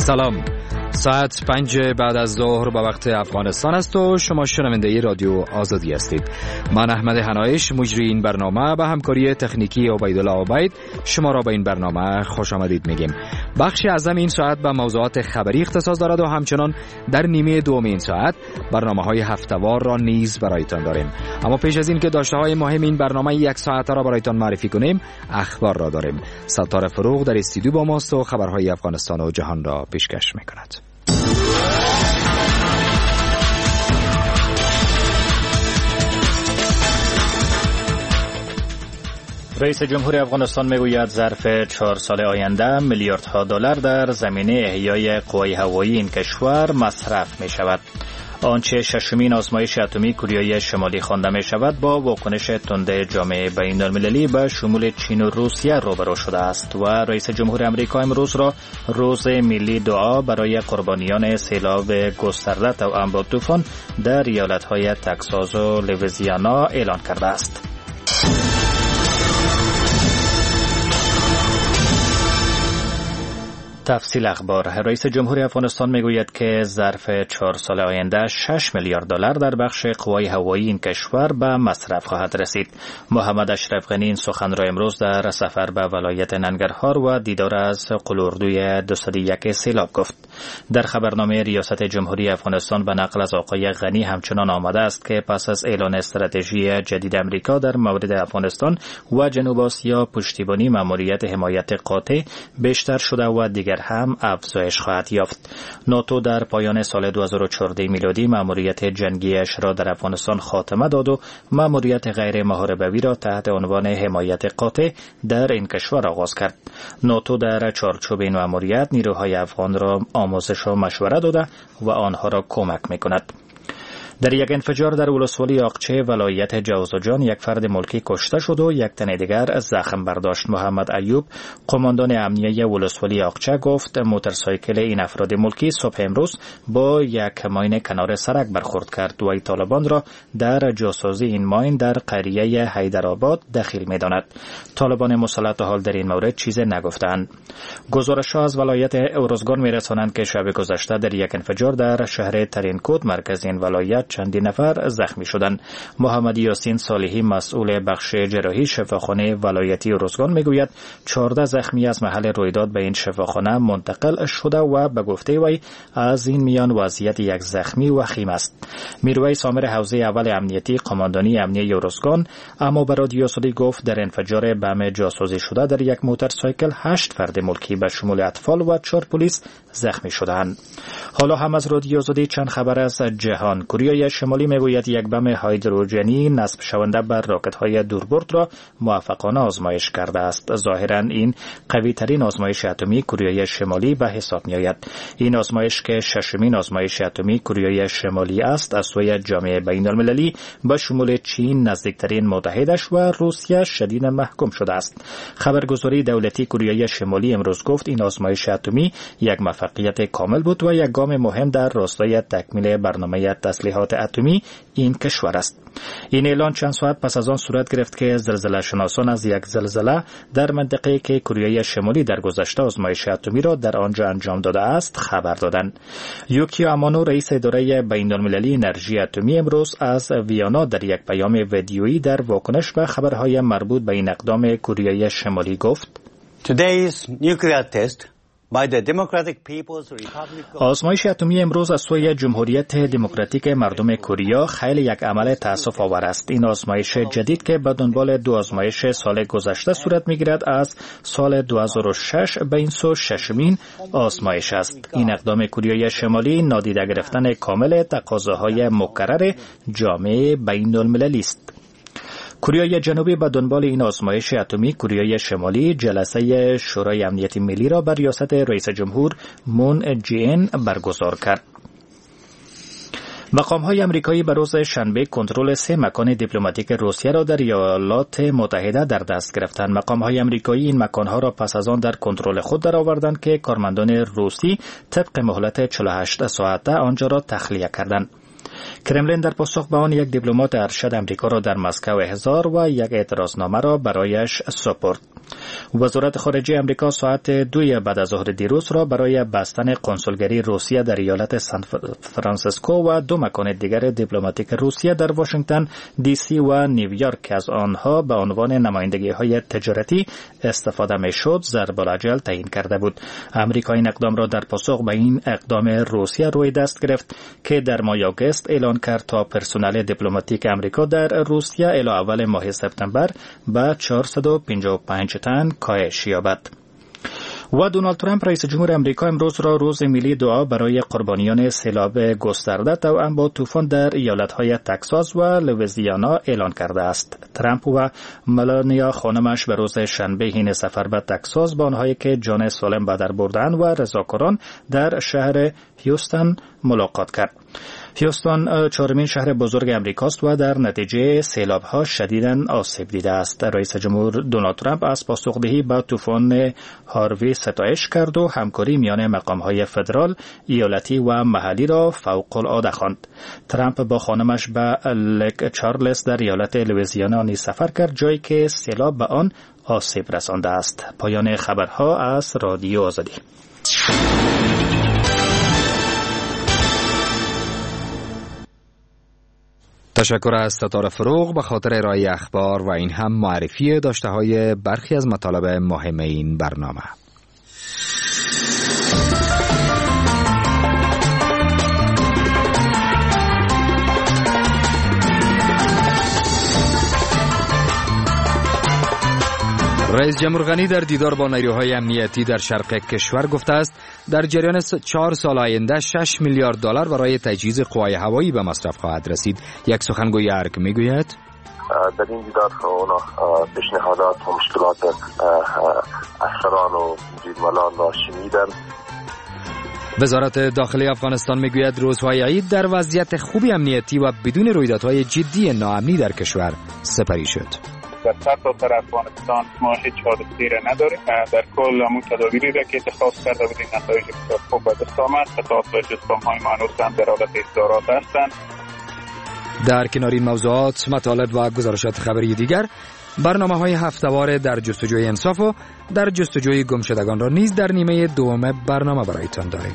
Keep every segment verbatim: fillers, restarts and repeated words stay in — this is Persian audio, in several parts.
سلام، ساعت پنج بعد از ظهر با وقت افغانستان است و شما شنونده رادیو آزادی هستید. من احمد حنایش، مجری این برنامه، به همکاری تکنیکی عبیدالله عبید شما را به این برنامه خوش آمدید میگیم. بخشی اعظم این ساعت به موضوعات خبری اختصاص دارد و همچنان در نیمه دوم این ساعت برنامه‌های هفته‌وار را نیز برایتان داریم. اما پیش از این که داشته‌های مهم این برنامه یک ساعته را برایتان معرفی کنیم، اخبار را داریم. ستاره فروغ در استودیو با ماست و خبرهای افغانستان و جهان را پیشکش می‌کند. رئیس جمهور افغانستان میگوید ظرف چهار سال آینده میلیاردها دلار در زمینه احیای قوای هوایی این کشور مصرف می شود. آنچه ششمین آزمایش اتمی کره شمالی خوانده می شود با واکنش تند جامعه بین المللی به شمول چین و روسیه روبرو شده است و رئیس جمهور امریکا امروز را روز ملی دعا برای قربانیان سیلاب گسترده توأم با طوفان در ایالت‌های تگزاس و لوئیزیانا اعلان کرده است. تفصیل اخبار. رئیس جمهور افغانستان میگوید که ظرف چهار سال آینده شش میلیارد دلار در بخش قوای هوایی این کشور به مصرف خواهد رسید. محمد اشرف غنی این سخن را امروز در سفر به ولایت ننگرهار و دیدار از قلوردوی دویست و یک سیلاب گفت. در خبرنامه ریاست جمهوری افغانستان به نقل از آقای غنی همچنان آمده است که پس از اعلان استراتژی جدید امریکا در مورد افغانستان و جنوب آسیا پشتیبانی ماموریت حمایت قاطع بیشتر شده و دیگر هم افزایش خواهد یافت. ناتو در پایان سال دو هزار و چهارده میلادی ماموریت جنگیش را در افغانستان خاتمه داد و ماموریت غیر محاربوی را تحت عنوان حمایت قاطع در این کشور آغاز کرد. ناتو در چارچوب این ماموریت نیروهای افغان را آموزش و مشورت داده و آنها را کمک می‌کند. در یک انفجار در ولسوالی آقچه ولایت جوزجان یک فرد ملکی کشته شد و یک تن دیگر زخم برداشت. محمد ایوب، قماندان امنیه ولسوالی آقچه، گفت موتورسایکل این افراد ملکی صبح امروز با یک ماین کنار سرک برخورد کرد و طالبان را در جاسازی این ماین در قریه حیدرآباد دخیل می‌داند. طالبان مسلط حال در این مورد چیزی نگفتند. گزارش‌ها از ولایت اورزگان می‌رسانند که شب گذشته در یک انفجار در شهر ترینکوت مرکز این ولایت چندین نفر زخمی شدند. محمد یاسین صالحی، مسئول بخش جراحی شفاخانه ولایتی اورزگان، میگوید چهارده زخمی از محل رویداد به این شفاخانه منتقل شده و به گفته وی از این میان وضعیت یک زخمی وخیم است. میرویس عامر حوزه اول امنیتی قماندانی امنیه اورزگان اما به رادیو آزادی گفت در انفجار بم جاسازی شده در یک موتورسایکل هشت فرد ملکی به شمول اطفال و چهار پلیس زخمی شدند. حالا هم از رادیو آزادی چند خبر از جهان. کره شمالی میگوید یک بم هیدروژنی نصب شونده بر راکت‌های دوربرد را موفقانه آزمایش کرده است. ظاهراً این قوی ترین آزمایش اتمی کره شمالی به حساب می‌آید. این آزمایش که ششمین آزمایش اتمی کره شمالی است از سوی جامعه بین‌المللی به شمول چین، نزدیکترین متحدش و روسیه شدید محکوم شده است. خبرگزاری دولتی کره شمالی امروز گفت این آزمایش اتمی یک موفقیت کامل بود و یک گام مهم در راستای تکمیل برنامه تسلیحات اتمی این کشور است. این اعلان چند ساعت پس از آن صورت گرفت که زلزله شناسان از یک زلزله در منطقه‌ای که کره شمالی در گذشته آزمایش اتمی را در آنجا انجام داده است خبر دادند. یوکیو امانو، رئیس اداره بین‌المللی انرژی اتمی، امروز از ویانا در یک پیام ویدیویی در واکنش به خبرهای مربوط به این اقدام کره شمالی گفت: Today's nuclear test آزمایش اتمی امروز از سوی جمهوریت دموکراتیک مردم کره خیلی یک عمل تأسف آور است. این آزمایش جدید که به دنبال دو آزمایش سال گذشته صورت میگیرد از سال دو هزار و شش به این سو ششمین آزمایش است. این اقدام کره شمالی نادیده گرفتن کامل تقاضاهای مکرر جامعه بین المللی است. کره جنوبی به دنبال این آزمایش اتمی کره شمالی جلسه شورای امنیت ملی را بر ریاست رئیس جمهور مون جه این برگزار کرد. مقام‌های آمریکایی به روز شنبه کنترل سه مکان دیپلماتیک روسیه را در ایالات متحده در دست گرفتند. مقام‌های آمریکایی این مکان‌ها را پس از آن در کنترل خود درآوردند که کارمندان روسی طبق مهلت چهل و هشت ساعته آنجا را تخلیه کردند. کرملین در پاسخ به آن یک دیپلمات ارشد آمریکا را در مسکو احضار و یک اعتراضنامه را برایش سپرد. وزارت خارجه امریکا ساعت دوی بعد از ظهر دیروز را برای بستن کنسولگری روسیه در ایالت سان فرانسیسکو و دو مکان دیگر دیپلماتیک روسیه در واشنگتن دی سی و نیویورک از آنها به عنوان نمایندگی‌های تجارتی استفاده می‌شد ضرب الاجل تعیین کرده بود. امریکا این اقدام را در پاسخ به این اقدام روسیه روی دست گرفت که در ماه آگوست اعلان کرد تا پرسنل دیپلماتیک امریکا در روسیه الی اول ماه سپتامبر به چهارصد و پنجاه و پنج تن کاهش یابد. و دونالد ترامپ رئیس جمهور امریکا امروز را روز ملی دعا برای قربانیان سیلاب گسترده توأم با طوفان در ایالت‌های تگزاس و لوئیزیانا اعلان کرده است. ترامپ و ملانیا خانمش به روز شنبه هین سفر به تگزاس با آنهایی که جان سالم به در بردند و رضاکاران در شهر هیوستن ملاقات کرد. هیوستن چهارمین شهر بزرگ امریکاست و در نتیجه سیلاب‌ها شدیداً آسیب دیده است. رئیس جمهور دونالد ترامپ از پاسخدهی به طوفان هاروی ستایش کرد و همکاری میان مقام‌های فدرال، ایالتی و محلی را فوق‌العاده خواند. ترامپ با خانمش به لک چارلز در ایالت لوئیزیانا نیز سفر کرد، جایی که سیلاب به آن آسیب رسانده است. پایان خبرها از رادیو آزادی. تشکر از ستاره فروغ به خاطر ارائه اخبار و این هم معرفی داشته های برخی از مطالب مهم این برنامه. رئیس جمهور غنی در دیدار با نیروهای امنیتی در شرق کشور گفته است در جریان چهار سال آینده شش میلیارد دلار برای تجهیز قوای هوایی به مصرف خواهد رسید. یک سخنگوی ارگ میگوید در این دیدار اونا پیشنهادات و مشکلات افسران و جیرملان را شنیدن. وزارت داخلی افغانستان میگوید روزهای عید در وضعیت خوبی امنیتی و بدون رویدادهای جدی ناامنی در کشور سپری شد. در سرتاسر افغانستان ما هیچ حادثه‌ای را نداریم. در کل همون تدابیری را که اتخاذ کرده بودیم نتایج بسیار خوب به دست آمد. قطعات و جسام‌های مانوس هم در حالت اصدارات هستند. در کنار این موضوعات، مطالب و گزارشات خبری دیگر، برنامه‌های هفته‌وار در جستجوی انصاف و در جستجوی گمشدگان را نیز در نیمه دوم برنامه برایتان داریم.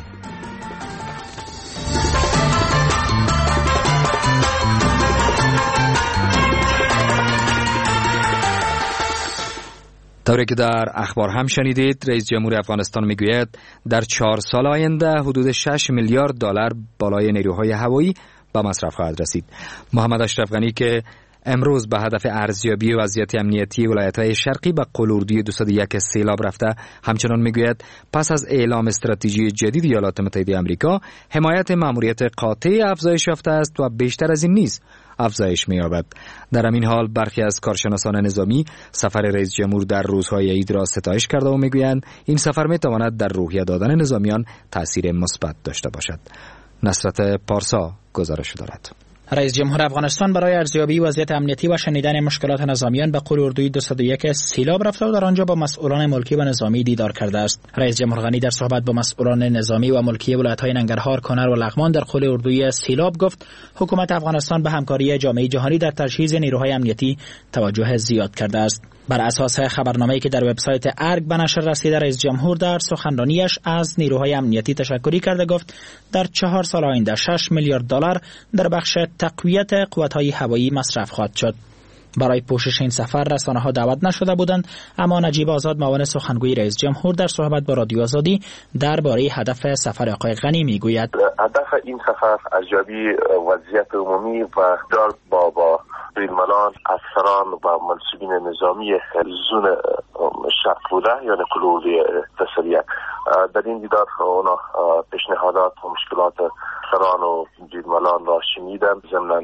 طوری که در اخبار هم شنیدید، رئیس جمهور افغانستان میگوید در چهار سال آینده حدود شش میلیارد دلار بالای نیروهای هوایی به مصرف خواهد رسید. محمد اشرف غنی که امروز به هدف ارزیابی وضعیت امنیتی ولایت‌های شرقی به قلوردوی دویست و یک سیلاب رفته، همچنان میگوید پس از اعلام استراتژی جدید ایالات متحده آمریکا، حمایت ماموریت قاطع افزایش یافته است و بیشتر از این نیز افزایش می‌یابد. در همین حال برخی از کارشناسان نظامی سفر رئیس جمهور در روزهای عید را ستایش کرده و میگویند این سفر میتواند در روحیه دادن نظامیان تأثیر مثبت داشته باشد. نصرت پارسا گزارش دارد. رئیس جمهور افغانستان برای ارزیابی وضعیت امنیتی و شنیدن مشکلات نظامیان به قلوردوی دویست و یک سیلاب رفته و در آنجا با مسئولان ملکی و نظامی دیدار کرده است. رئیس جمهور غنی در صحبت با مسئولان نظامی و ملکی ولایت‌های ننگرهار، کنر و لغمان در قلوردوی سیلاب گفت حکومت افغانستان به همکاری جامعه جهانی در تجهیز نیروهای امنیتی توجه زیاد کرده است. بر اساس خبرنامه‌ای که در وبسایت ارگ به نشر رسیده، رئیس جمهور در سخنرانیش از نیروهای امنیتی تشکری کرده گفت در چهار سال آینده شش میلیارد دلار در بخش تقویت قوت‌های هوایی مصرف خواهد شد. برای پوشش این سفر رسانه‌ها دعوت نشده بودند، اما نجیب آزاد معاون سخنگوی رئیس جمهور در صحبت با رادیو آزادی درباره هدف سفر آقای غنی میگوید هدف این سفر ارزیابی وضعیت عمومی و دار با با بیرملان، افسران و منصوبین نظامی زون شرق بوده یعنی قلوردوی دویست و یک. در این دیدار اونا پیشنهادات و مشکلات افسران و بیرملان را شنیدن. ضمناً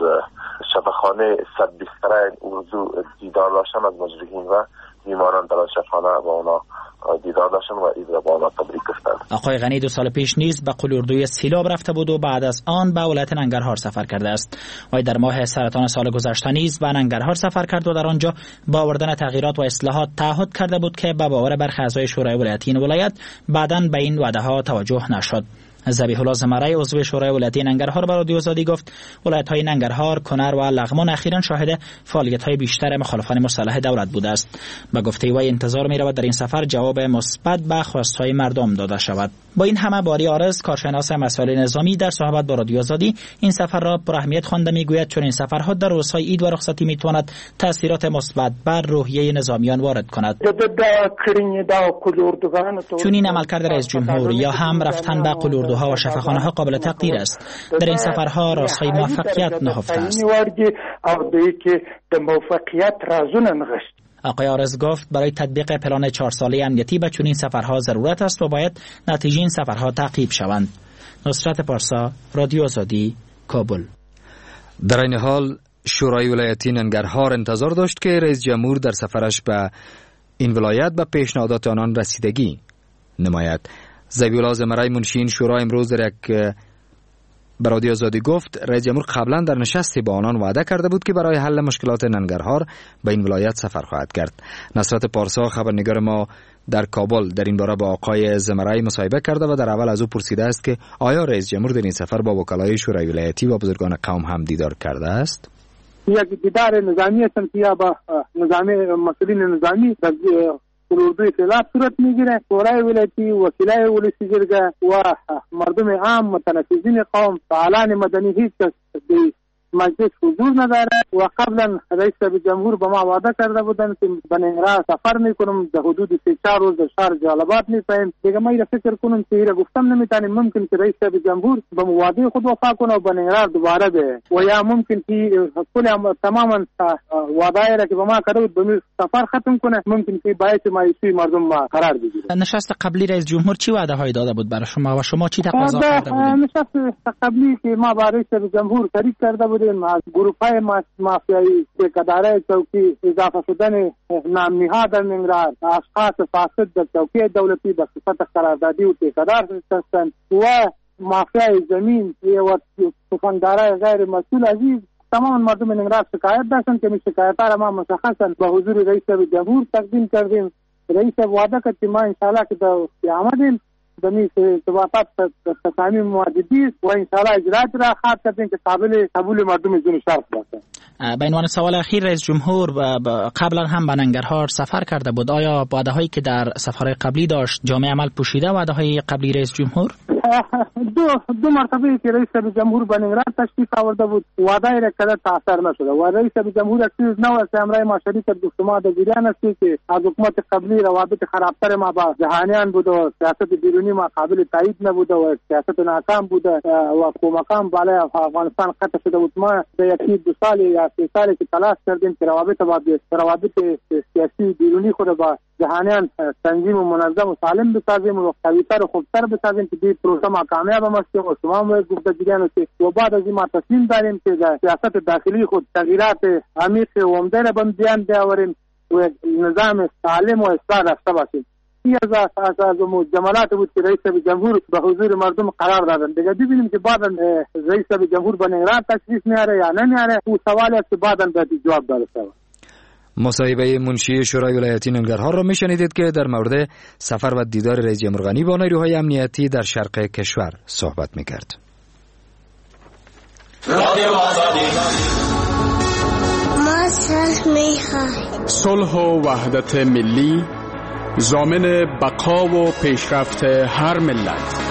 شفاخانه صد بستر اردو دیدار داشتن از مجروحین و بیماران در شفاخانه و اونا دیدار داشتن و عید را با اونا تبریک گفتند. آقای غنی دو سال پیش نیز به قلوردوی سیلاب رفته بود و بعد از آن به ولایت ننگرهار سفر کرده است. و در ماه سرطان سال گذشته نیز به ننگرهار سفر کرد و در آنجا با آوردن تغییرات و اصلاحات تعهد کرده بود که به باور برخی اعضای شورای ولایتی این ولایت بعداً به این وعده ها توجه نشد. ذبیح الله زمرای عضو شورای ولایتی ننگرهار به رادیو آزادی گفت ولایت‌های ننگرهار، کنر و لغمان اخیراً شاهد فعالیت‌های بیشتر مخالفان مسلح دولت بوده است. به گفته وی انتظار می‌رود در این سفر جواب مثبت به خواست‌های مردم داده شود. با این همه باری عارض، کارشناس مسائل نظامی در صحبت با رادیو آزادی این سفر را پر اهمیت خوانده می‌گوید چون این سفرها در روزهای عید و رخصتی می‌تواند تأثیرات مثبت بر روحیه نظامیان وارد کند. چون این عملکرد رئیس جمهور یا هم رفتن به قلوردوها و شفاخانه‌ها قابل تقدیر است. در این سفرها رازهای موفقیت نهفته است. آقای عارض گفت برای تطبیق پلان چهار ساله امنیتی به چنین سفرها ضرورت است و باید نتیجه این سفرها تعقیب شوند. نصرت پارسا، رادیو آزادی، کابل. در این حال شورای ولایتی ننگرهار انتظار داشت که رئیس جمهور در سفرش به این ولایت به پیشنهادات آنان رسیدگی نماید. ذبیح الله زمرای منشی شورا امروز در یک به رادیو آزادی گفت رئیس جمهور قبلا در نشستی با آنان وعده کرده بود که برای حل مشکلات ننگرهار به این ولایت سفر خواهد کرد. نصرت پارسا خبرنگار ما در کابل در این باره با آقای زمرای مصاحبه کرده و در اول از او پرسیده است که آیا رئیس جمهور در این سفر با وکلای شورای ولایتی و بزرگان قوم هم دیدار کرده است؟ یک دیدار نظامی است که با نظامی مسئولین نظامی در قلوردوی خلاف صورت میگیره. شورای ولایتی، وکلای ولسی جرگه و مردم عام، متنفذین قوم، فعالان مدنی هیچ کس مجلس حضور نداره و قبلا رئیس جمهور به ما وعده کرده بودن که به ننگرهار سفر میکنم در حدود سه چهار روز در شهر جلالآباد میپایم. دیگه ما را فکر کنم که ایره گفتم نمیتونیم، ممکن که رئیس جمهور به وعده خود وفا کنه و به ننگرهار دوباره به و یا ممکن که کل تماما وعده را که به ما کرده بود به سفر ختم کنه، ممکن که باید مایوسی مردم ما قرار بگیره. نشست قبلی رئیس جمهور چی وعده هایی داده بود برای شما و شما چی تقاضا کرده بودید؟ نشست قبلی که ما با رئیس جمهور شریک کرده بودیم از گروه‌های مافیایی که اداره چوکی اضافه شدن نامنی‌ها در ننگرهار، اشخاص فاسد در چوکی دولتی به صفت قراردادی و تکرار هستند و مافیای زمین و سخنگارای غیر مسئول عزیز تمام مردم ننگرهار شکایت داشتند که می شکایت‌ها را ما مشخصاً به حضور رئیس جمهور تقدیم کردیم. رئیس وعده کرد که ما انشاءالله که در آمدیم دمی ارتباطات تسامی مواجدی و انشاءالله اجرات را خواهد کردیم که قابل قبول مردم جون شرق باشه. به عنوان سوال اخیر، رئیس جمهور قبلا هم به ننگرهار سفر کرده بود. آیا وعده هایی که در سفرهای قبلی داشت جامع عمل پوشیده وعده های قبلی رئیس جمهور؟ دو دو مرتبه که رئیس جمهور به ننگرهار تشریف آورده بود وعده را کرده تاثیر نشده و رئیس جمهور اکسیز نو است امرای ما شریک گفت ما در جریان است که از حکومت قبلی روابط خرابتر ما با جهانیان بود و سیاست بیرونی ما قابل تایید نبود و سیاست ناکام بود و کومکان بالای افغانستان قطع شده بود. ما در یکی دو سال یا سه سالی که تلاش کردیم که روابط با روابط سیاسی بیرونی خود با جهانیان تنظیم و منظم و سالم بسازیم و قوی‌تر و خوبتر بسازیم که این پروژه ما کامیاب بشه و شما هم گفته دیدن است و بعد از این ما تصمیم داریم که در سیاست داخلی خود تغییرات عمیق و عمده را به بیان بیاوریم و نظام سالم و اصلاح داشته باشیم. این از از جملات بود که رئیس جمهور به حضور مردم قرار دادن. دیگه ببینیم که بعدا رئیس جمهور به ننگرهار تشریف میاره یا نمیاره، او سوالی است که بعدا باید جواب داده شود. مصاحبه منشی شورای ولایتی ننگرهار را میشنیدید که در مورد سفر و دیدار رئیس جمهور غنی با نیروهای امنیتی در شرق کشور صحبت میکرد. ما صلح میخواهیم. صلح و وحدت ملی ضامن بقا و پیشرفت هر ملت.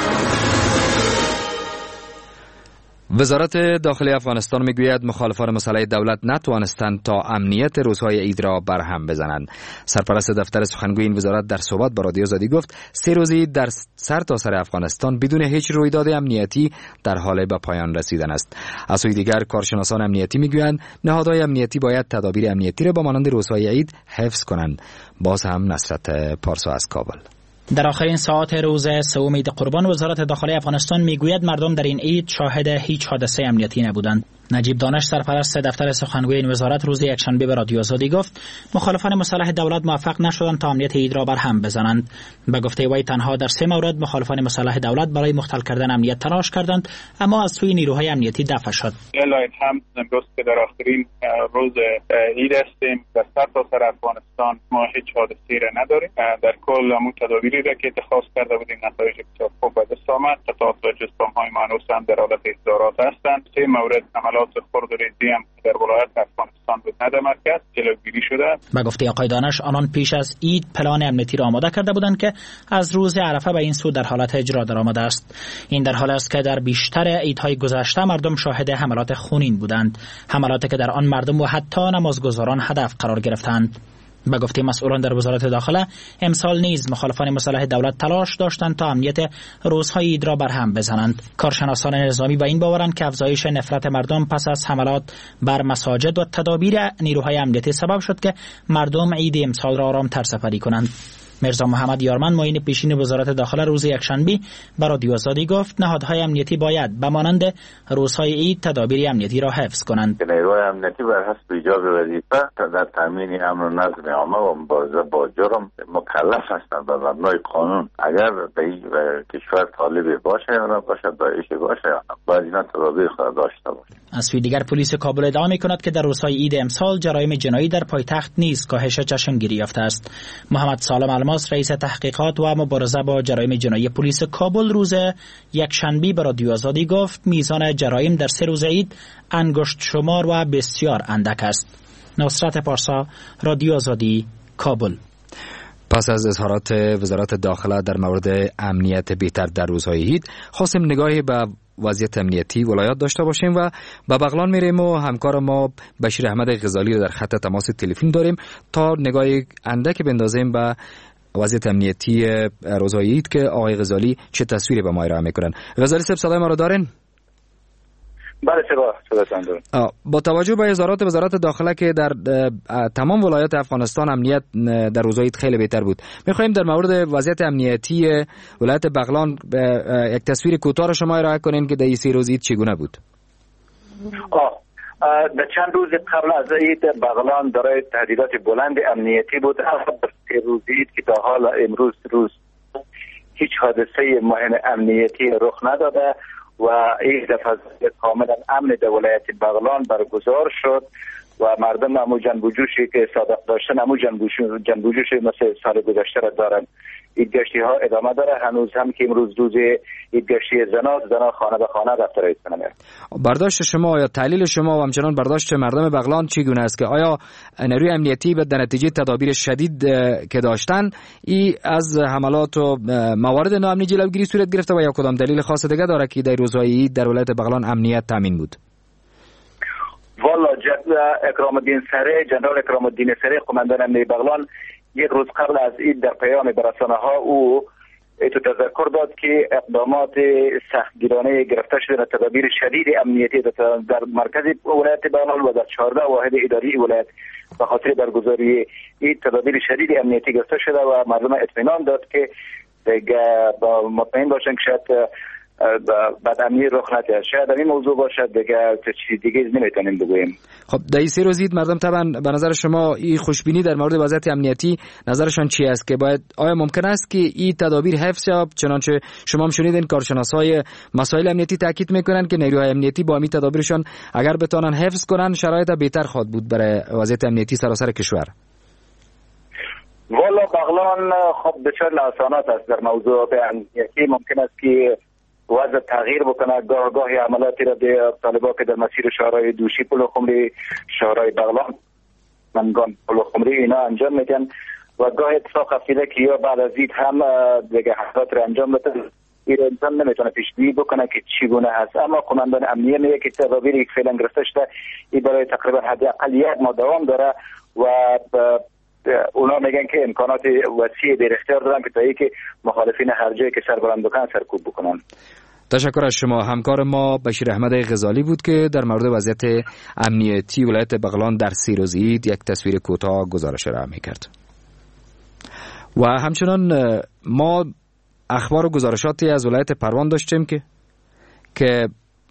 وزارت داخلی افغانستان میگوید مخالفان مسلح دولت نتوانستند تا امنیت روزهای عید را برهم بزنند. سرپرست دفتر سخنگوی این وزارت در صحبت با رادیو آزادی گفت سه روزی در سر تا سر افغانستان بدون هیچ رویداد امنیتی در حال به پایان رسیدن است. از سوی دیگر کارشناسان امنیتی میگویند نهادهای امنیتی باید تدابیر امنیتی را با مانند روزهای عید حفظ کنند. باز هم نصرت پارسا از کابل. در آخرین ساعات روز سوم عید قربان وزارت داخلی افغانستان میگوید مردم در این عید شاهد هیچ حادثه امنیتی نبودند. نجیب دانش سرپرست دفتر سخنگوی این وزارت روز یکشنبه به رادیو آزادی گفت مخالفان مسلح دولت موفق نشدند تا امنیت عید را برهم بزنند. به گفته وی تنها در سه مورد مخالفان مسلح دولت برای مختل کردن امنیت تلاش کردند، اما از سوی نیروهای امنیتی دفع شد. الهی هم امروز که در آخرین روز عید هستیم، در سرتاسر افغانستان ما هیچ حادثه‌ای را نداریم. در کل همون تدابیری را که اتخاذ کرده بودیم نتایج بسیار خوب به دست آمد. قطعات و جسام‌های مانوس هم در حالت اصدارات هستند. سه مورد عملات خرد و ریزی هم در ولایت افغانستان بود نه در مرکز جلوگیری شده. به گفته آقای دانش آنان پیش از عید پلان امنیتی را آماده کرده بودند که از روز عرفه به این سو در حالت اجرا درآمده است. این در حال است که در بیشتر عیدهای گذشته مردم شاهد حملات خونین بودند، حملاتی که در آن مردم و حتی نمازگزاران هدف قرار گرفتند. به گفته مسئولان در وزارت داخله امسال نیز مخالفان مسلح دولت تلاش داشتند تا امنیت روزهای عید را برهم بزنند. کارشناسان نظامی به این باورند که افزایش نفرت مردم پس از حملات بر مساجد و تدابیر نیروهای امنیتی سبب شد که مردم عید امسال را آرام‌تر سپری کنند. مرزا محمد یارمن معین پیشین وزارت داخله روز یکشنبه به رادیو آزادی گفت نهادهای امنیتی باید به مانند روزهای عید تدابیر امنیتی را حفظ کنند. نیروهای امنیتی بر حسب ایجاب وظیفه در تامین امن و نظم عامه و مبارزه با جرم مکلف هستند به مبنای قانون. اگر به کشور طالب باشه یا نباشه، داعش باشه یا نه، باید اینا تدابیر خود داشته باشه. از سوی دیگر پلیس کابل ادعا می‌کند که در روزهای عید امسال جرایم جنایی در پایتخت نیز کاهش چشمگیری یافته است. محمد سالم الماس رئیس تحقیقات و مبارزه با جرایم جنایی پلیس کابل روز یکشنبه به رادیو آزادی گفت میزان جرایم در سه روز عید انگشت شمار و بسیار اندک است. نصرت پارسا، رادیو آزادی، کابل. پس از اظهارات وزارت داخله در مورد امنیت بهتر در روزهای عید، خواستیم نگاهی به وضعیت امنیتی ولایات داشته باشیم و به بغلان میریم و همکار ما بشیر احمد غزالی رو در خط تماس تلفن داریم تا نگاهی اندک بندازیم به وضعیت امنیتی روزهای عید که آقای غزالی چه تصویری به ما ارائه میکنن. غزالی صاحب صدای ما رو دارین؟ بله صداتون دارم. با توجه به اظهارات وزارت داخله که در تمام ولایات افغانستان امنیت در روزهای عید خیلی بهتر بود، میخوایم در مورد وضعیت امنیتی ولایت بغلان یک تصویر کوتاه را شما ارائه کنین که در این سه روز عید چگونه بود؟ آه در چند روز قبل از عید بغلان دارای تهدیدات بلند امنیتی بود. در سه روز عید که تا حال امروز روز هیچ حادثه مهم امنیتی رخ نداده و این دفعه کاملا امن در ولایت بغلان برگزار شد و مردم امو جنب و جوشی که صادق داشتن امو جنب و جوشی مثل سال گذشته را دارن. ایدگشتی ها ادامه داره، هنوز هم که امروز روز ایدگشتی زنا زنا خانه به خانه رفته رئیس کنه. برداشت شما یا تحلیل شما و همچنان برداشت مردم بغلان چگونه است که آیا نیروی امنیتی به نتیجه تدابیر شدید که داشتن ای از حملات و موارد ناامنی جلوگیری صورت گرفته و یا کدام دلیل خاص دیگه داره که در روزهای در ولایت بغلان امنیت تامین بود؟ والا اکرام الدین سره جنرال اکرام الدین سره قماندان امنیتی بغلان یک روز قبل از عید در پیام به رسانه‌ها او تو تذکر داد که اقدامات سختگیرانه گرفته شده تدابیر شدید امنیتی در مرکز ولایت بغلان و در چهارده واحد اداری ولایت به خاطر برگزاری این تدابیر شدید امنیتی گرفته شده و مردم اطمینان داد که با مطمئن باشن که شاید بعد امنی رخ نده. شاید این موضوع باشد دیگه چیز دیگه نمیتونیم بگوییم. خب در این سه روز عید مردم طبعا به نظر شما این خوشبینی در مورد وضعیت امنیتی نظرشان چی است که باید آیا ممکن است که این تدابیر حفظ شود؟ چنانچه شما هم شنیدین کارشناسای مسائل امنیتی تاکید میکنن که نیروهای امنیتی با این تدابیرشان اگر بتونن حفظ کنن شرایط بهتر خواهد بود برای وضعیت امنیتی سراسر کشور. والا بغلان خب بسیار ناسانات است در موضوع امنیتی. ممکن است که وضع تغییر بکنه، گاه گاهی عملاتی را به طالبا که در مسیر شهرهای دوشی پل خمری شهرهای بغلان منگان پل خمری اینا انجام میدن و گاه اتفاق افتاده که یا بعد از عید هم دیگه حرکات را انجام بده. این انسان نمیتونه پیش‌بینی بکنه که چگونه هست، اما قماندان امنیه میگه که تدابیری که فعلا گرفته شده این برای تقریبا حداقل یک ماه دوام داره و اونا میگن که امکانات وسیع در اختیار دارن که تا اینکه مخالفین هر جایی که سربلند بکنن سرکوب بکنن. تشکر از شما. همکار ما بشیر احمد غزالی بود که در مورد وضعیت امنیتی ولایت بغلان در سه روز عید یک تصویر کوتاه گزارش ارائه می‌کرد. و همچنان ما اخبار و گزارشاتی از ولایت پروان داشتیم که که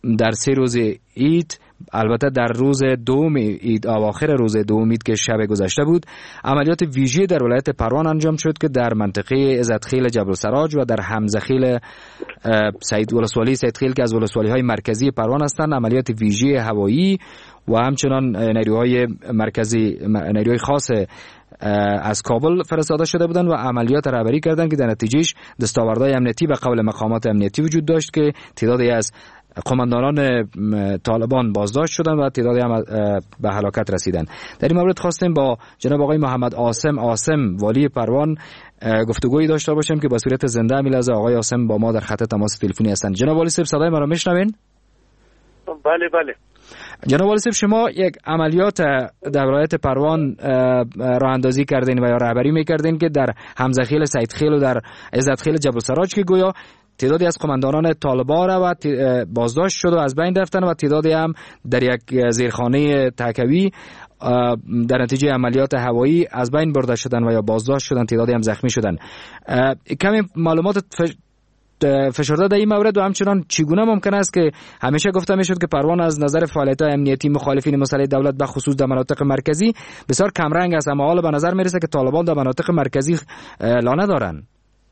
در سه روز عید، البته در روز دوم عید، اواخر روز دوم عید که شب گذشته بود، عملیات ویژه در ولایت پروان انجام شد که در منطقه عزتخیل جبل السراج و در حمزخیل سید ولسوالی سید خیل که از ولسوالی های مرکزی پروان هستند، عملیات ویژه هوایی و همچنان نیروهای مرکزی نیروهای خاص از کابل فرستاده شده بودند و عملیات رهبری کردند که در نتیجهش دستاوردهای امنیتی به قول مقامات امنیتی وجود داشت که تعدادی از قماندانان طالبان بازداشت شدند و تعدادی هم به هلاکت رسیدند. در این مورد خواستیم با جناب آقای محمد عاصم عاصم والی پروان گفتگویی داشته باشیم که با صورت زنده همین لحظه آقای عاصم با ما در خط تماس تلفنی هستند. جناب والی صاحب صدای ما را میشنوین؟ بله بله. جناب والی صاحب، شما یک عملیات در ولایت پروان راه اندازی کردین و یا رهبری میکردین که در حمزخیل سیدخیل و در عزتخیل جبل السراج که گویا تعدادی از قماندانان طالبان و بازداشت شد و از بین رفتن و تعدادی هم در یک زیرخانه تکوی در نتیجه عملیات هوایی از بین برده شدن و یا بازداشت شدن، تعدادی هم زخمی شدن. کمی معلومات فشرده در این مورد و همچنان چگونه ممکن است که همیشه گفته میشد که پروان از نظر فعالیت‌های امنیتی مخالفین مسلح دولت به خصوص در مناطق مرکزی بسیار کمرنگ است، اما حالا به نظر میرسه که طالبان در مناطق مرکزی لانه دارن.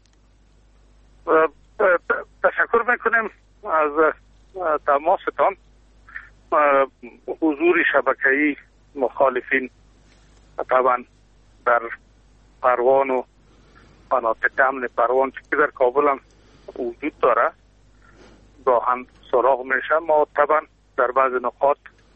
تشکر میکنیم از تماستان. حضور شبکه‌ای مخالفین طبعا در پروان و مناطق امن پروان که در کابل هم وجود داره گاهن سراغ میشه. ما طبعا در بعض نقاط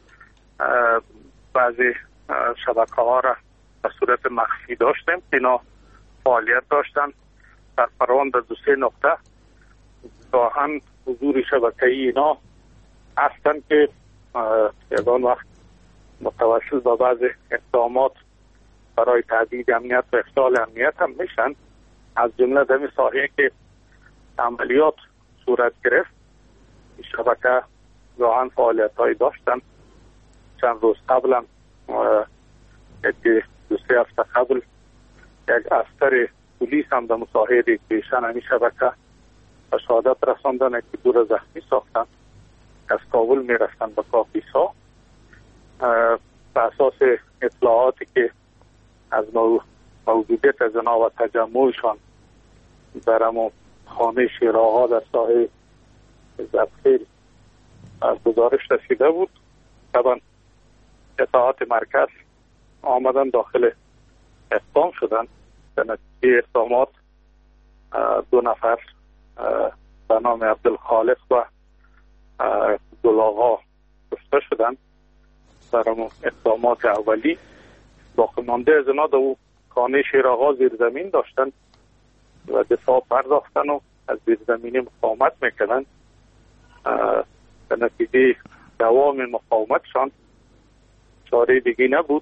بعضی شبکه ها را به صورت مخفی داشتیم، اینا فعالیت داشتن در پروان. در دو سه نقطه گاهن حضور شبکه‌ای اینا هستن که یگان وقت متوسل به بعض اقدامات برای تهدید امنیت و افشال امنیت هم میشن. از جمله در این ساحه که عملیات صورت گرفت این شبکه گاهن فعالیت های داشتن. چند روز قبل هم یک دو سه هفته قبل یک افسر پلیس هم در مصاحبه پیشن همین شبکه به شهادت رساندن که دور زخمی ساختن، از کابل می رفتن به کاپیسا. به اساس اطلاعاتی که از موجودیت از اونا و تجمعشان در همون خانه شیراها در ساحه زبخیل گزارش رسیده بود، طبعا اطلاعات مرکز آمدن داخل اقدام شدن. در نتیجه اقدامات دو نفر به نام عبدالخالق و گلاغا کشته شدن در همون اقدامات اولی. باقی مانده از اونا در او خانه شیراها زیر زمین داشتن و دفاع پرداختن و از زیر زمینی مقاومت میکنن. به نتیجه دوام مقاومتشان چاره دیگه نبود،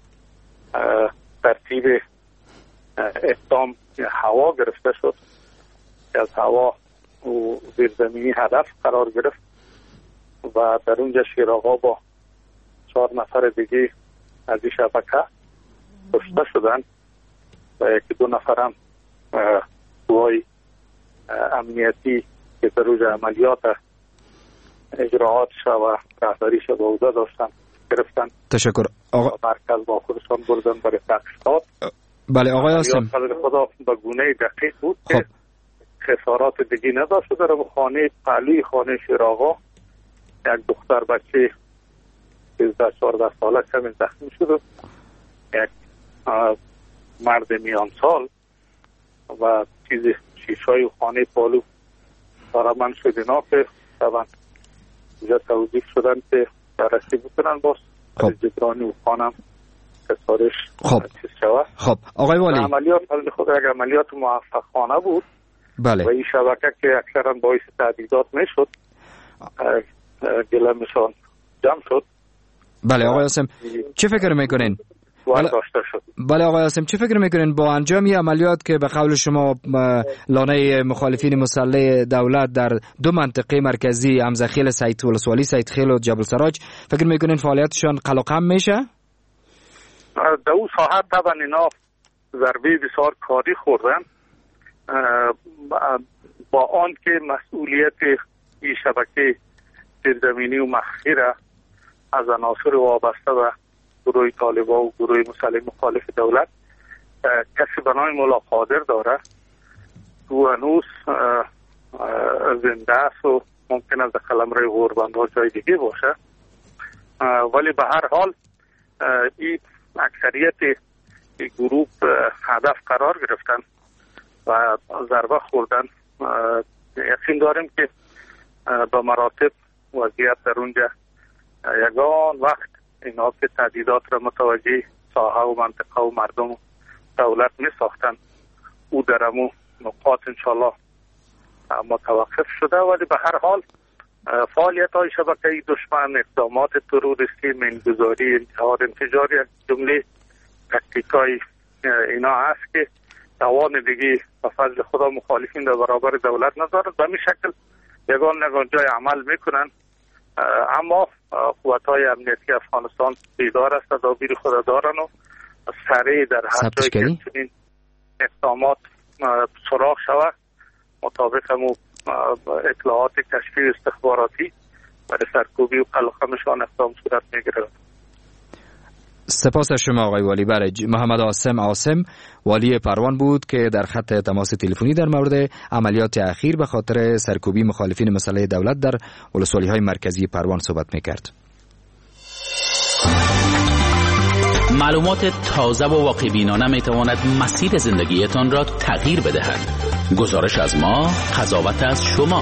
ترتیب اقدام هوا گرفته شد که از هوا و زیر زمینی هدف قرار گرفت و در اونجا شیراها با چهار نفر دیگه از این شبکه کشته شدن و یکی دو نفر هم قوای امنیتی که در روز عملیات اجراعاتش و رهبریش به عهده داشتن گرفتن. تشکر آقا. مرکز با خودشان بردن برای تحقیقات. بله آقای عاصم. خدا به گونه دقیق بود خب. که خسارات دیگه نداشت. در خانه پهلوی خانه شیراها یک دختر بچه سیزده چهارده ساله کمی زخمی شد، یک مرد میان سال و چیزی شیشای خانه پالو برامن شد. اینا که طبعا اینجا توضیح شدن که بررسی بکنن باز خب. جبرانی و خانم خسارش خب. چیز شود. خب آقای والی عملیات خود یک عملیات موفقانه بود. بله. و این شبکه که اکثرا باعث تهدیدات میشد گلمشان جمع شد. بله آقای عاصم چه فکر میکنین؟ بله, بله آقای عاصم چه فکر میکنین با انجام این عملیات که به قول شما لانه مخالفین مسلح دولت در دو منطقه مرکزی حمزخیل سید ولسوالی سیدخیل و جبل السراج، فکر میکنین فعالیتشان قلقم میشه؟ در اون ساحه طبعا اینا ضربه بسیار کاری خوردن، با آن که مسئولیت این شبکه زیرزمینی و مخفی را از عناصر وابسته به گروه طالبان و گروه مسلح مخالف دولت کسی به نام مولا قادر داره او هنوز زنده است و ممکن است قلمرو غوربندها جای دیگه باشه، ولی به هر حال این اکثریت این گروه هدف قرار گرفتن و ضربه خوردن. یقین داریم که به مراتب وضعیت در اونجا یگان وقت اینا که تهدیدات را متوجه ساحه و منطقه و مردم و دولت می ساختن او در امو نقاط انشالله متوقف شده، ولی به هر حال فعالیت های شبکه دشمن، اقدامات تروریستی، منگذاری، انتحار، انفجاری از جمله تکتیک های اینا هست که توان دیگه به فضل خدا مخالفین در برابر دولت ندارد. به این شکل یگان یگان جای عمل میکنن، اما قوات های امنیتی افغانستان بیدار است، تدابیر خود دارن و سریع در هر جایی که چنین اقدامات سراغ شود مطابق همون اطلاعات کشفی و استخباراتی برای سرکوبی و قلقمشان اقدام صورت میگیره. سپاس از شما آقای والی. برج محمد عاصم عاصم والی پروان بود که در خط تماس تلفنی در مورد عملیات اخیر به خاطر سرکوبی مخالفین مسلح دولت در ولسوالی‌های مرکزی پروان صحبت میکرد. معلومات تازه و واقع بینانه می تواند مسیر زندگیتان را تغییر بدهد. گزارش از ما، قضاوت از شما.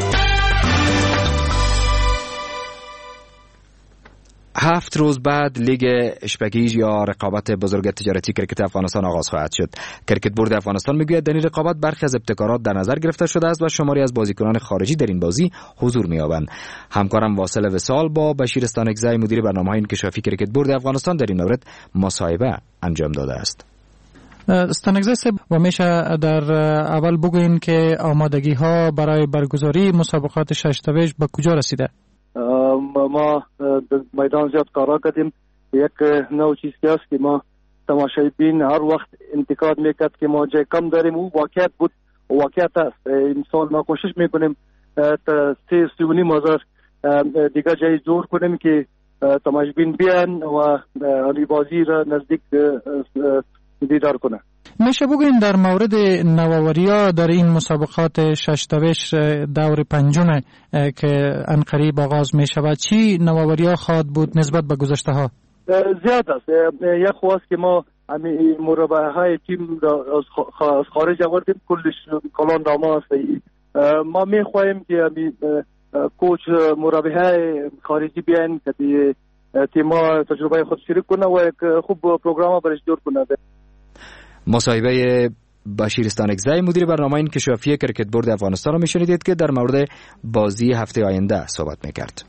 هفت روز بعد لیگ اشپگیج یا رقابت بزرگ تجارتی کرکت افغانستان آغاز خواهد شد. کرکت بورد افغانستان میگوید در این رقابت برخی از ابتکارات در نظر گرفته شده است و شماری از بازیکنان خارجی در این بازی حضور می‌یابند. همکارم واصل وصال با بشیر استانکزی مدیر برنامه‌های انکشافی کرکت بورد افغانستان در این مورد مصاحبه انجام داده است. استانکزی صاحب، و میشه در اول بگوین که آمادگی ها برای برگزاری مسابقات ششتویش به کجا رسیده؟ ما میدان زیاد کارا کردیم. یک نوع چیز که است که ما تماشای بین هر وقت انتقاد میکرد که ما جای کم داریم، او واقعیت بود، واقعیت است. این سال ما کوشش میکنیم سه سی و نیم هزار دیگه جای جور کنیم که تماشبین بیان و علی بازی را نزدیک دیدار کنه. میشه بگوین در مورد نوآوری‌ها در این مسابقات ششتویش دور پنجم که انقریب آغاز می شود، چی نوآوری‌ها خواهد بود نسبت به گذشته ها؟ زیاد است. یک خواست که ما همین مربع های تیم از خارج آوردیم، کلش کلان داما است. ما می خواهیم که همین کوچ مربع های خارجی بیان که تیم‌ها تجربه خود شریک کنه و یک خوب پروگرام برش جور کنه. مصاحبه بشیر استانکزی مدیر برنامه انکشافی کرکت بورد افغانستان را میشنیدید که در مورد بازی هفته آینده صحبت میکرد.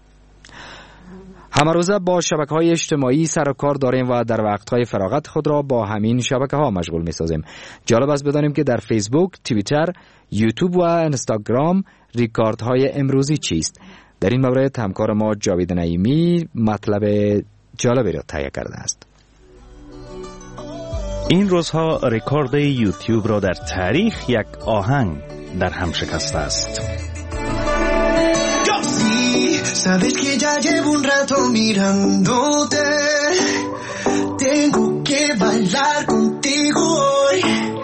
همه روزه با شبکه‌های اجتماعی سر و کار داریم و در وقت‌های فراغت خود را با همین شبکه‌ها مشغول می‌سازیم. جالب است بدانیم که در فیسبوک، توییتر، یوتیوب و اینستاگرام ریکاردهای امروزی چیست. در این مورد همکار ما جاوید نعیمی مطلب جالبی را تهیه کرده است. این روزها رکورد یوتیوب را در تاریخ یک آهنگ در هم شکسته است. Sabes que ya llevo un rato mirándote. Tengo que bailar contigo hoy.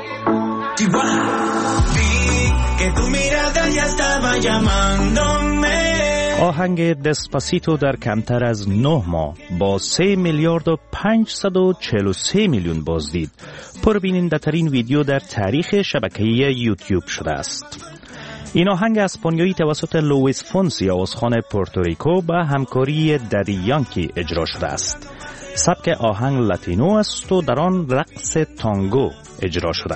Vi que tu mirada ya estaba llamándome. آهنگ دسپاسیتو در کمتر از نه ماه با سه میلیارد و پنجصد و چهل و سه میلیون بازدید پربیننده ترین ویدیو در تاریخ شبکه یوتیوب شده است. این آهنگ اسپانیایی توسط لوئیس فونسی آوازخوان پورتوریکو با همکاری دادی یانکی اجرا شده است. سبک آهنگ لاتینو است و در آن رقص تانگو اجرا شده.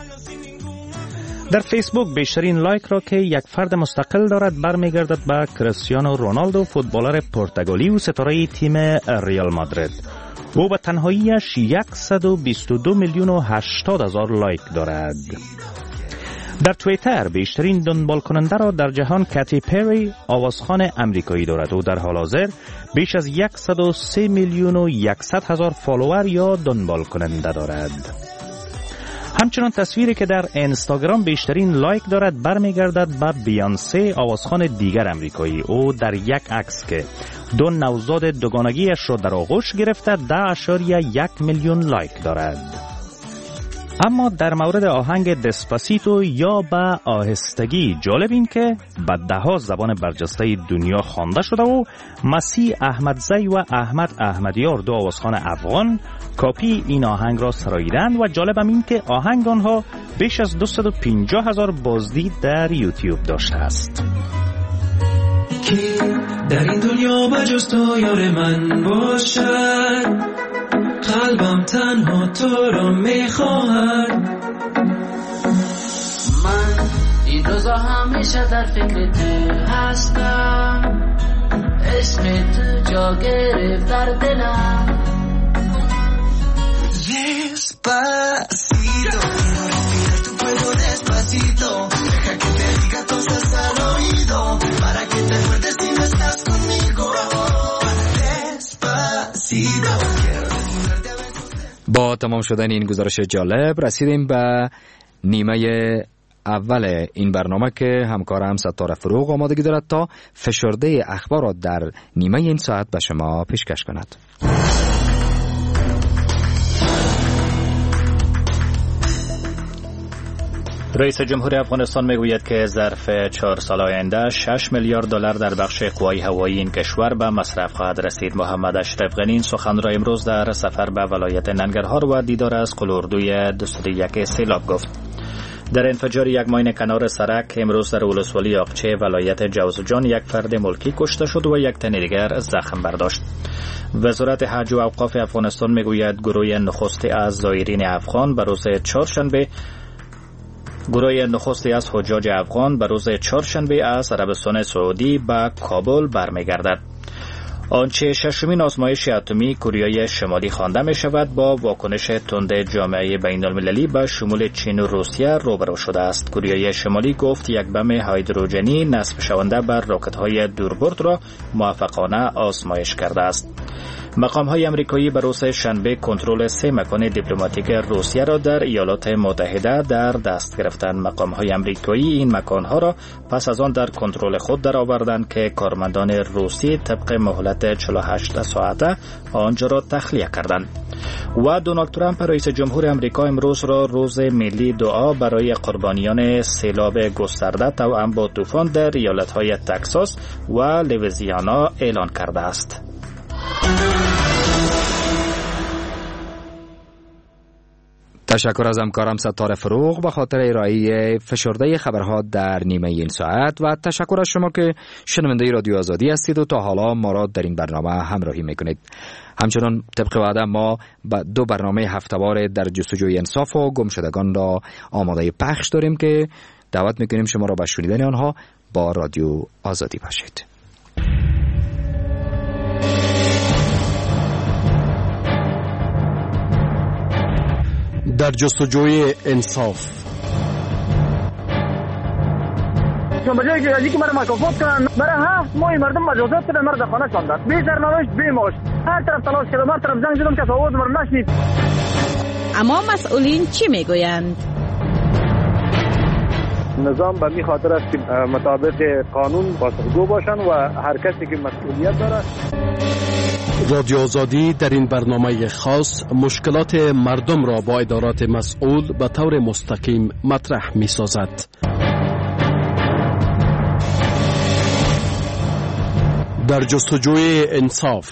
در فیسبوک بیشترین لایک را که یک فرد مستقل دارد برمیگردد به کریستیانو رونالدو، فوتبالر پرتغالی و ستاره تیم ریال مادرید. او به تنهاییش صد و بیست و دو میلیون و هشتاد هزار لایک دارد. در توییتر بیشترین دنبال کننده را در جهان کاتی پری آوازخوان امریکایی دارد و در حال حاضر بیش از صد و سه میلیون و صد هزار فالوور یا دنبال کننده دارد. همچنان تصویری که در اینستاگرام بیشترین لایک دارد برمیگردد به بیانسه، آوازخوان دیگر امریکایی. او در یک عکس که دو نوزاد دوگانگیش را در آغوش گرفته ده اشاریه یک میلیون لایک دارد. اما در مورد آهنگ دسپاسیتو یا به آهستگی، جالب این که به ده ها زبان برجسته دنیا خوانده شده و مسیح احمدزی و احمد احمدیار، دو آوازخوان افغان، کاپی این آهنگ را سراییدند و جالب هم این که آهنگ آنها بیش از دویست و پنجاه هزار بازدید در یوتیوب داشته است. کی در این دنیا بجز تو یار من باشد، قلبم تنها تو را میخواهد. من این روزا همیشه در فکر تو هستم، اسم تو جا گرفت در دلم. Despacito, quiero respirar tu cuello despacito, deja que te diga cosas al oído, para que te acuerdes si no estás conmigo. Despacito, quiero desnudarte a besos. با تمام شدن این گزارش جالب رسیدیم به نیمه اول این برنامه که همکارم ستاره فروغ آمادگی دارد تا فشرده اخبارات در نیمه این ساعت به شما پیشکش کند. رئیس جمهور افغانستان میگوید که ظرف چهار سال آینده شش میلیارد دلار در بخش قوای هوایی این کشور به مصرف خواهد رسید. محمد اشرف غنی سخن را امروز در سفر به ولایت ننگرهار و دیدار از قلوردوی دویست و یک سیلاب گفت. در انفجار یک ماین کنار سرک امروز در ولسوالی آقچه ولایت جوزجان یک فرد ملکی کشته شد و یک تن دیگر زخم برداشت. وزارت حج و اوقاف افغانستان میگوید گروه نخستی از زائرین افغان به روز چهارشنبه گروه نخستی از حجاج افغان به روز چهارشنبه از عربستان سعودی به کابل برمیگردد. آنچه ششمین آزمایش اتمی کره شمالی خوانده می شود با واکنش تند جامعه بین المللی به شمول چین و روسیه روبرو شده است. کره شمالی گفت یک بم هیدروژنی نصب شونده بر راکت های دوربرد را موفقانه آزمایش کرده است. مقام های امریکایی به روز شنبه کنترل سه مکان دیپلماتیک روسیه را در ایالات متحده در دست گرفتند. مقام های امریکایی این مکان ها را پس از آن در کنترل خود درآوردند که کارمندان روسی طبق مهلت چهل و هشت ساعته آنجا را تخلیه کردند. و دونالد ترامپ رئیس جمهور امریکا امروز را روز ملی دعا برای قربانیان سیلاب گسترده توأم با طوفان در ایالت های تگزاس و لوئیزیانا اعلان کرده است. تشکر از همکارم ستاره فروغ به خاطر ارائه فشرده خبرها در نیمه این ساعت و تشکر از شما که شنونده رادیو آزادی هستید و تا حالا ما را در این برنامه همراهی میکنید. همچنان طبق وعده ما با دو برنامه هفته‌وار در جستجوی انصاف و گمشدگان را آماده پخش داریم که دعوت میکنیم شما را به شنیدن آنها با رادیو آزادی باشید. در جستجوی انصاف بجایی که ازی که مرا مکافات کنن برای هفت ماه مردم مجازات کنن مرد خانه شاندن بی سرنوشت بی معاش هر طرف تلاش کردم هر طرف زنگ زدم که آواز مرا نشنید. اما مسئولین چی میگویند؟ نظام به می خاطر است که مطابق قانون پاسخگو باشن و هر کسی که مسئولیت داره. رادیو آزادی در این برنامه خاص مشکلات مردم را با ادارات مسئول به طور مستقیم مطرح می سازد. در جستجوی انصاف.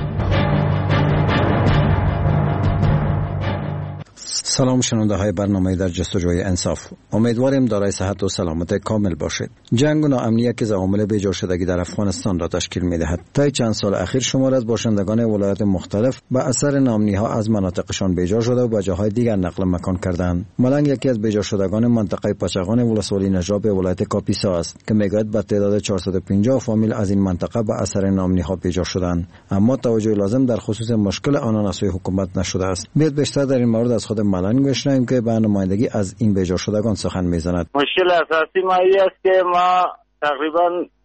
سلام شنونده های برنامه در جستجوی انصاف. امیدواریم دارای صحت و سلامت کامل باشید. جنگ و ناامنی که عوامل بیجا شدگی در افغانستان را تشکیل می دهد. طی چند سال اخیر شمار از باشندگان ولایات مختلف به اثر ناامنی ها از مناطقشان بیجا شده و به جاهای دیگر نقل مکان کردند. ملنگ یکی از بیجا شدگان منطقه پچقان ولسوالی نجراب ولایت کاپیسا است که میگوید به تعداد چهارصد و پنجاه فامیل از این منطقه به اثر ناامنی ها بیجا شدند، اما توجه لازم در خصوص مشکل آنان از سوی حکومت نشده است. بیاید بیشتر در این مورد از خود ملنگ بشنویم که به نمایندگی از این بیجا شدگان سخن میزند. مشکل اساسی ما این است که ما تقریبا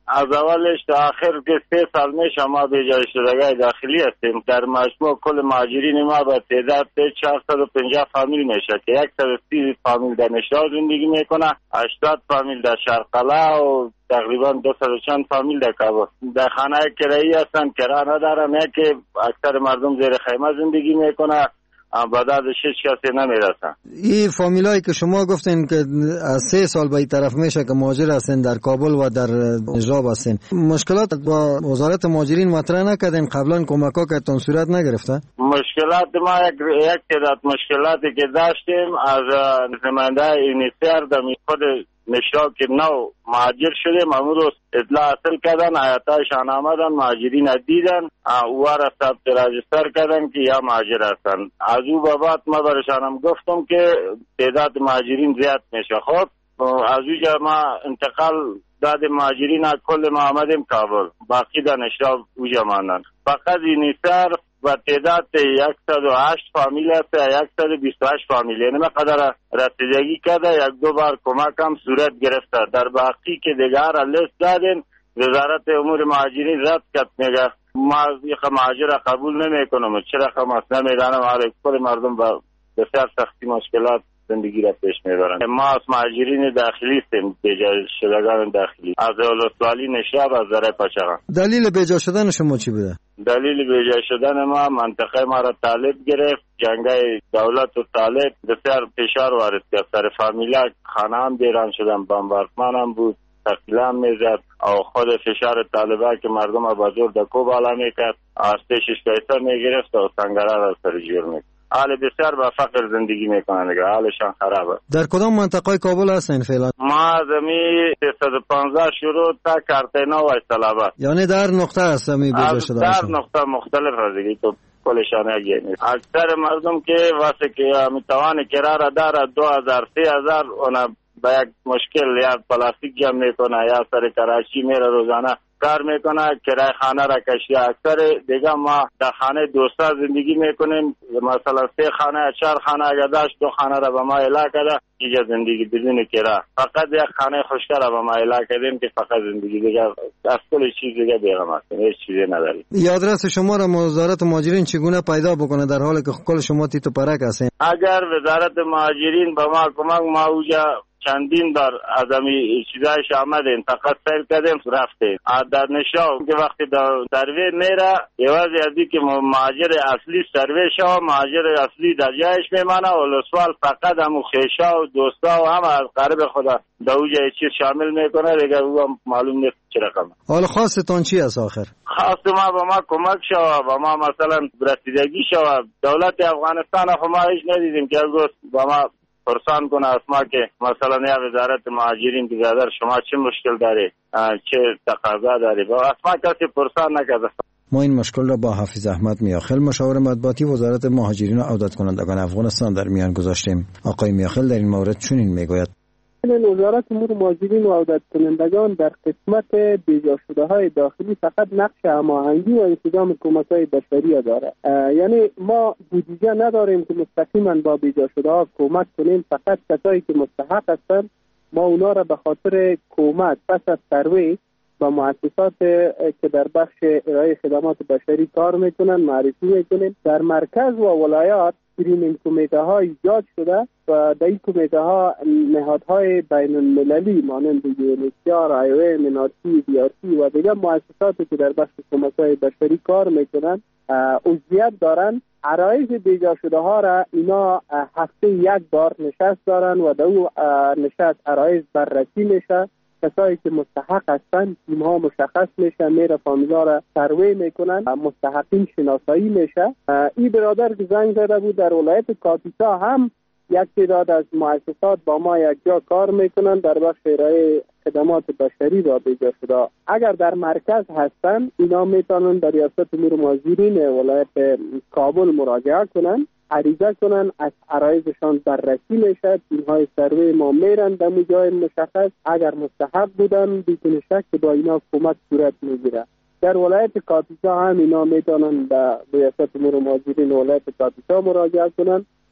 از اولش تا آخر که سه سال میشه ما به جای شدگاه داخلی هستیم. در مجموع کل مهاجرین ما به تعداد چهارصد و پنجاه فامیل میشه که صد و سی فامیل در نشاط زندگی میکنه، هشتاد فامیل در شرقلا و تقریبا دویست و چند فامیل در کابل. در خانه کرایی هستن، کرا ندارن، نه که اکثر مردم زیر خیمه زندگی میکنه، بعد از شش کسی نمیرسن. این فامیلایی که شما گفتین که از سه سال به این طرف میشه که مهاجر هستین در کابل و در نجراب هستین، مشکلات با وزارت مهاجرین مطرح نکردین؟ قبلا کمک‌ها که تون صورت نگرفته؟ مشکلات ما یک یک تعداد مشکلاتی که داشتیم از نماینده اینیسر در خود نشاط که نو مهاجر شدیم، امروز اطلاع حاصل کردن، آیاتایشان آمدن، مهاجرین دیدن، او را ثبت راجستر کردن که یا مهاجر هستن. از او بابت ما برشانم گفتم که تعداد مهاجرین زیاد میشه. خب از او ما انتقال داد مهاجرین کل ما آمدیم کابل، باقی در نشاط اوجا ماندن. فقط اینیسر و تعداد صد و هشت فامیل است، صد و بیست و هشت فامیل، یعنی مقدر رسیدگی کرده، یک دو بار کمک هم صورت گرفته. در باقی که دیگر لیست دادین، وزارت امور مهاجرین رد کرد، میگه ما یک مهاجر قبول نمی کنم. چرا خماس نمیدانم، آره کل مردم با بسیار سختی مشکلات زندگی را پیش میبرند. ما از مهاجرین داخلی هستیم، بیجا شدگان داخلی، از اولوسوالی نشاب، از ذره پاچقان. دلیل بیجا شدن شما چی بوده؟ دلیل بیجا شدن ما منطقه ما را طالب گرفت، جنگای دولت و طالب بسیار فشار وارد کرد سر فامیلا، خانه هم دیران شدن، بمبارمان هم بود، تقلیل هم میزد، او خود فشار طالبا که مردم ها بازور دکو بالا میکرد، آستشش پیسر میگرفت و سنگره را سر جور میکرد. حال بسیار با فقر زندگی میکنن دیگه، حالشان خرابه. در کدام منطقه کابل هستین فعلا؟ ما زمین سیصد و پانزده شروع تا کارتینا و اسلام. یعنی در نقطه هست می بیجا شده؟ در نقطه مختلف هست دیگه، تو کلشان اگه نیست. اکثر مردم که واسه که میتوان کراره داره دو هزار سه هزار، اونا با یک مشکل یا پلاستیک جمع میکنه یا سر کراچی میره روزانه کار میکنه، کرای خانه را کشی. اکثر دیگه ما در خانه دوستا زندگی میکنیم، مثلا سه خانه چهار خانه اگر داشت، دو خانه را به ما اعلام کرده اینجا زندگی بدون کرا، فقط یک خانه خوشتر را به ما اعلام کردیم که فقط زندگی دیگه از کل چیز دیگه بیرم هستیم، هیچ چیزی نداریم. این آدرس شما را وزارت مهاجرین چگونه پیدا بکنه در حالی که کل شما تیتو پرک هستین؟ اگر وزارت مهاجرین به ما کمک، ما اوجا چندین بار از امی چیزایش آمدیم، فقط سیر کردیم رفتیم. در نشاو که وقتی سروی میره، یوازی ازی که مهاجر اصلی سروی شو، مهاجر اصلی در جایش میمانه و لسوال فقط همو خیشا و دوستا و هم از قرب خدا دوجه چیز شامل میکنه دیگه، او هم معلوم نیست چه رقمه. حالا خواستتون چی است آخر؟ خواست ما با ما کمک شو، با ما مثلا رسیدگی شو. دولت افغانستان خو ما هیچ ندیدیم که گفت با ما پرسان کنه از ما که مثلا یا وزارت مهاجرین برادر شما چه مشکل داری، چه تقاضا داری، با از ما کسی پرسان نکرده. ما این مشکل را با حافظ احمد میاخل، مشاور مطبوعاتی وزارت مهاجرین و عودت کنندگان افغانستان در میان گذاشتیم. آقای میاخل در این مورد چنین میگوید: وزارت امور مهاجرین و عودت کنندگان در قسمت بیجا شده های داخلی فقط نقش هماهنگی و انسجام کمک های بشری داره. یعنی ما بودجه نداریم که مستقیما با بیجا شده ها کمک کنیم، فقط کسایی که مستحق هستند ما اونا را به خاطر کمک پس از سروی با مؤسسات که در بخش ارائه خدمات بشری کار میکنن معرفی میکنیم. در مرکز و ولایات این کمیته ها ایجاد شده و در این کمیته ها نهادهای بین المللی مانند یونیسیار، آیوه، مناتی، بیارتی و دیگر مؤسساتی که در بخش کمک های بشری کار میکنن عضویت دارن. عرایض بیجا شده ها را اینا هفته یک بار نشست دارن و در او نشست عرایض بررسی میشه. کسایی که مستحق هستن تیم ها مشخص میشه، میره فامیلا را سروی میکنن، مستحقین شناسایی میشه. این برادر که زنگ زده بود در ولایت کاپیتا هم یک تعداد از مؤسسات با ما یک جا کار میکنن در بخش ارائه خدمات بشری را بیجا شده. اگر در مرکز هستن اینا میتونن در ریاست امور مهاجرین ولایت کابل مراجعه کنن، عریضه کنن، از عرایضشان بررسی میشه، تیم‌های سروی ما میرن در جای مشخص، اگر مستحق بودن بدون شک با اینا کمک صورت میگیره. در ولایت کاپیتا هم اینا میتونن به ریاست امور مهاجرین ولایت کاپیتا مراجعه کنن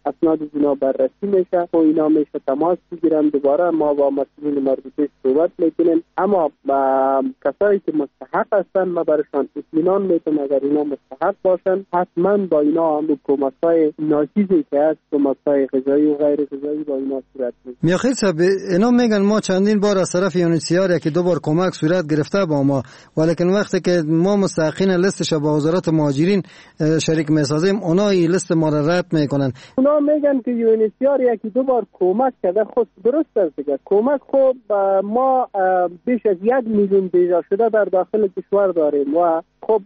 اسناد اینا بررسی میشه و اینا میشه تماس بگیرن، دوباره ما با مسئولین مربوطه صحبت میکنیم. اما کسایی که مستحق هستن ما برشان اطمینان میتونم اگر اینا مستحق باشن حتما با اینا هم کمک‌های ناچیزی که هست، کمک‌های غذایی و غیر غذایی با اینا صورت میگیره. میاخیر صاحب اینا میگن ما چندین بار از طرف یونیسیار که دو بار کمک صورت گرفته با ما، ولیکن وقتی که ما مستحقین لیستش با وزارت مهاجرین شریک میسازیم اونا این لیست ما را رد میکنن. اونا میگن که یونیسیار یکی دو بار کمک کرده، خود درست است دیگه. کمک خب ما بیش از یک میلیون بیجا شده در داخل کشور داریم و خب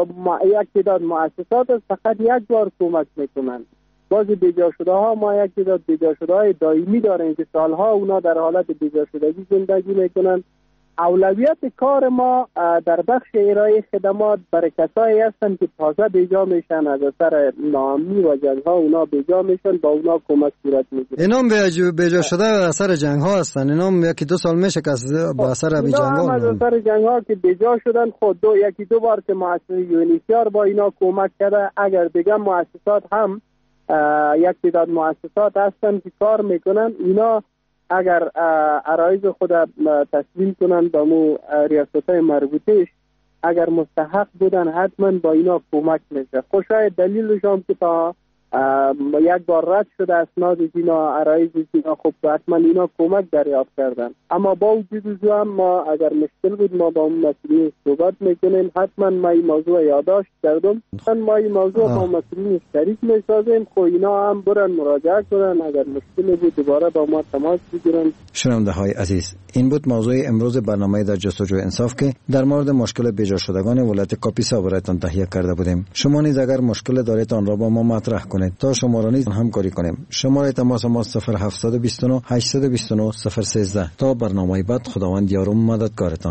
یک تعداد مؤسسات فقط یک بار کمک میکنن. بعضی بیجا شده ها ما یک تعداد بیجا شده های دائمی داریم که سالها اونا در حالت بیجا شدگی زندگی میکنن. اولویت کار ما در بخش ارائه خدمات برای کسایی هستن که تازه بیجا میشن، از اثر ناامنی و جنگ ها اونا بیجا میشن، با اونا کمک صورت میگیره. اینا بیجا شده از اثر جنگ ها هستن، اینا یکی دو سال میشه که با اثر جنگ ها از اثر جنگ ها که بیجا شدن. خود دو یکی دو بار که مؤسسه یونیسیار با اینا کمک کرده. اگر دیگه مؤسسات هم یک تعداد مؤسسات هستن که کار میکنن، اینا اگر عرایض خود تسلیم کنن به مو ریاست‌های مربوطهش، اگر مستحق بودن حتما با اینا کمک میشه. خوشای دلیلش هم که تا یک بار رد شده اسناد اینا، عرایض اینا، خب حتما اینا کمک دریافت کردن. اما با وجود هم ما اگر مشکل بود ما با اون مسئولین صحبت میکنیم. حتما ما این موضوع یادداشت کردم، ما این موضوع با مسئولین شریک میسازیم. خب اینا هم برن مراجعه کنن، اگر مشکل بود دوباره با ما تماس بگیرن. شنونده های عزیز، این بود موضوع امروز برنامه در جستجوی انصاف که در مورد مشکل بیجا شدگان ولایت کاپیسا برایتان تهیه کرده بودیم. شما نیز اگر مشکل دارید آن را با ما مطرح کنید تا شما را نیز همکاری کنیم. شماره تماس ما صفر هفت دو نه هشت دو نه صفر یک سه. تا برنامه بعد خداوند یار و مددگارتان.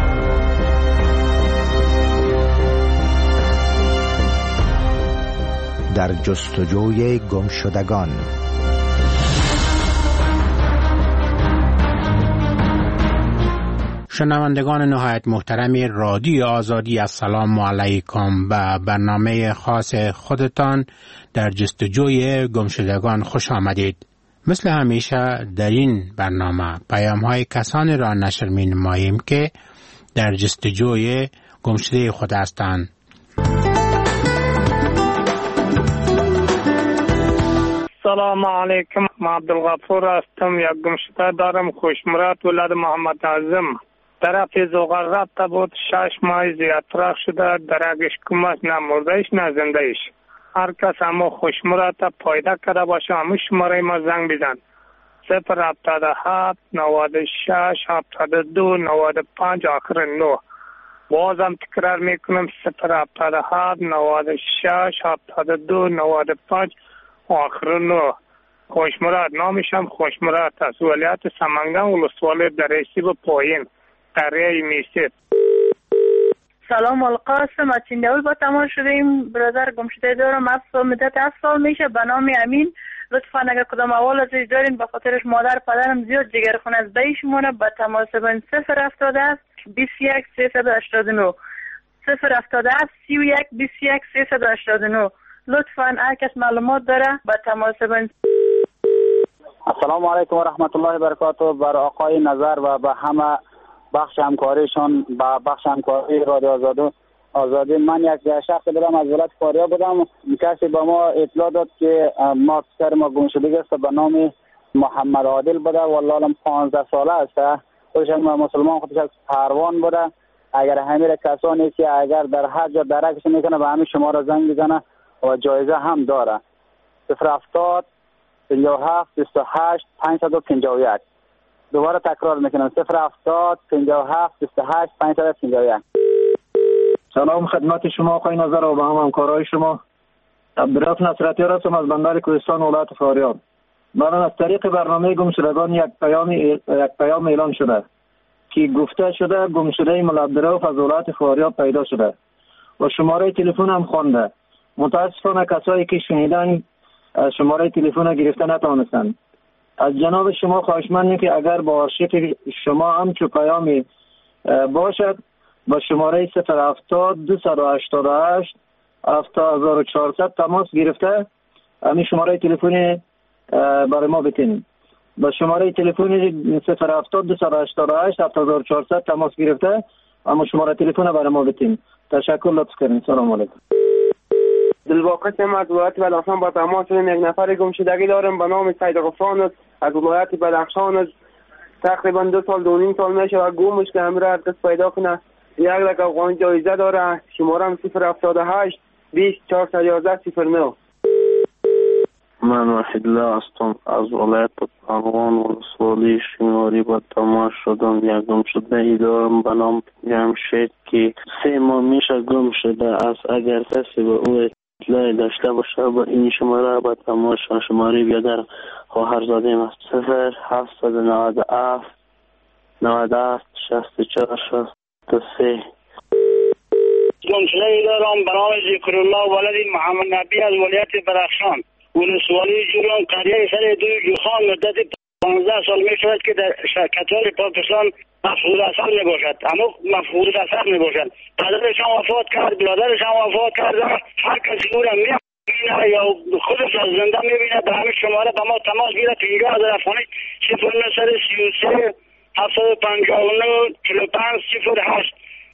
در جستجوی گمشدگان. شنوندگان نهایت محترم رادیو آزادی، السلام علیکم. به برنامه خاص خودتان در جستجوی گمشدگان خوش آمدید. مثل همیشه در این برنامه پیام های کسانی را نشر می نماییم که در جستجوی گمشده خود هستند. سلام علیکم، من عبدالغفور هستم. یک گمشده دارم، خوشمراد، ولد محمد اعظم. طرف زوغر رفته بود، شش ماه زیادتر شده، در اگش کمک نه مردهش نه زندهش. هر کس همو خوشمراد پایده کرده باشه همو شماره ما زنگ بزن. صفر هفتاد هفت نود و شش هفتاد و دو نود و پنج آخر نو. بازم تکرار میکنم صفر هفتاد هفت نود و شش هفتاد و دو نود و پنج آخر نو. خوشمراد نامشم خوشمراد است، ولایت سمنگان، ولسوالی درعیسی و پایین، قریه میسید. سلام القاسم، از چنداوی با تماس شدیم. برادر گمشده دارم، هفت سال مدت هفت سال میشه، به نام امین. لطفا اگر کدام اول ازش دارین به خاطرش مادر پدرم زیاد جگرخون از بیشمونه، به تماس بین صفر هفتاد هفت بیست و یک سیصد و هشتاد و نه صفر هفتاد هفت سی و یک بیست و یک سیصد و هشتاد و نه. لطفا هر کس معلومات داره به تماس بین. السلام علیکم و رحمت الله و برکاته. بر آقای نظر و به همه بخش همکاریشان، با بخش همکاری رادیو آزادی آزادی من یک شخص بودم از ولایت فاریاب بودم. کسی با ما اطلاع داد که ما پسر ما گم شده است به نام محمد عادل بوده، والله الان پانزده ساله است. خودش مسلمان، خودش از پروان بوده. اگر همین کسانی که اگر در هر جا درکش میکنه به همین شما را زنگ بزنه و جایزه هم داره. صفر هفتاد پنجاه و هفت بیست و هشت پانصد و پنجاه و یک. دوباره تکرار میکنم صفر هفتاد پنجاه و هفت بیست و هشت پانصد و پنجاه و یک. سلام خدمت شما آقای نظر و به هم همکارای شما. عبدالرؤف نصرتی هستم از بندر کوهستان ولایت فاریاب. من از طریق برنامه گمشدگان یک پیام یک پیام اعلان شده که گفته شده گمشده مولا عبدالرؤف از ولایت فاریاب پیدا شده و شماره تلفن هم خوانده. متاسفانه کسایی که شنیدن شماره تلفن گرفته نتونستند. از جناب شما خواهشمندیم که اگر با آرشیو شما هم چو پیامی باشد با شماره صفر هفتاد دویست و هشتاد و هشت هفتاد هزار و چهارصد تماس گرفته همین شماره تلفن برای ما بتین. با شماره تلفن صفر هفتاد دو هشتاد و هشت هفت هزار و چهارصد تماس گرفته اما شماره تلفن برای ما بتین. تشکر، لطف کنید. سلام علیکم. دلواقع ما از ولایت بدخشان با تماس شدیم. یک نفر گمشدگی داریم به نام سید غفران از ولایت بدخشان. تقریبا دو سال دو نیم سال میشه و گمش که همراه هر کس پیدا کنه. یک لک افغان جایزه داره. شمارم صفر هفتاد و هشت بیست چهارصد و یازده صفر نه. من وحید الله هستم از ولایت پروان ولسوالی شینواری با تماس شدم. یک گم شده ای دارم به نام جمشید که سه ماه میشه گم شده است. اگر کسی به او اطلاعی داشته باشه با این شماره با تماس شماره بیادر خواهرزاده است. صفر هفتصد و نود و هفت نود و هفت شصت و چهار شصت و سه. گم شده ای دارم به نام ذکرالله ولد محمد نبی از ولایت بدخشان ولسوالی جولان قریه سر دوی جوخان. مدت پانزده سال می شود که در شرکتان پاکستان مفقود اثر می باشد، اما مفقود اثر می باشد. پدرش هم وفات کرد، برادرش هم وفات کرد. هر کسی او را می بینه یا خودش از زنده می بینه به همین شماره به ما تماس گیره که اینجا در افغانی صفر نه سی و سه هفتصد و پنجاه و نه چهل و پنج صفر هشت.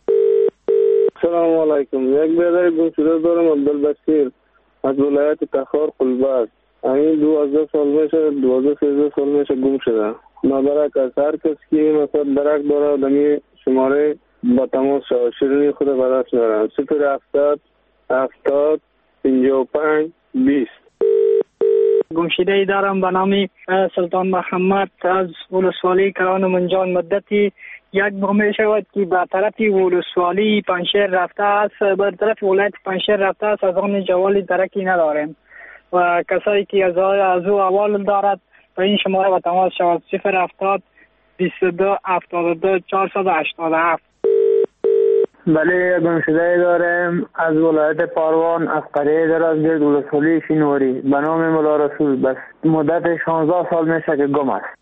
سلام علیکم. یک برادر گم شده دارم عبدالبصیر از ولایت تخار قلبک. همین دوازده سال میشه دوازده سیزده سال میشه گم شده. مبارک از هر کس که مثلا درک داره دمی شماره با تماس شد. شیرینی خود به دست میارن. صفر هفتاد هفتاد پنجاه و پنج بیست. گمشده ای دارم به نام سلطان محمد از ولسوالی کران منجان. مدتی یک ماه می شود که به طرف ولسوالی پنشیر رفته است، به طرف ولایت پنشیر رفته است. از آن جوالی درکی نداریم و کسایی که از از او احوال دارد به این شماره با تماس شود. صفر هفتاد بیست و دو هفتاد و دو چهارصد و هشتاد و هفت. بله گمشده دارم از ولایت پروان از قریه درازگرد ولسوالی شینواری به نام مولا رسول. بس مدت شانزده سال میشه که گم است.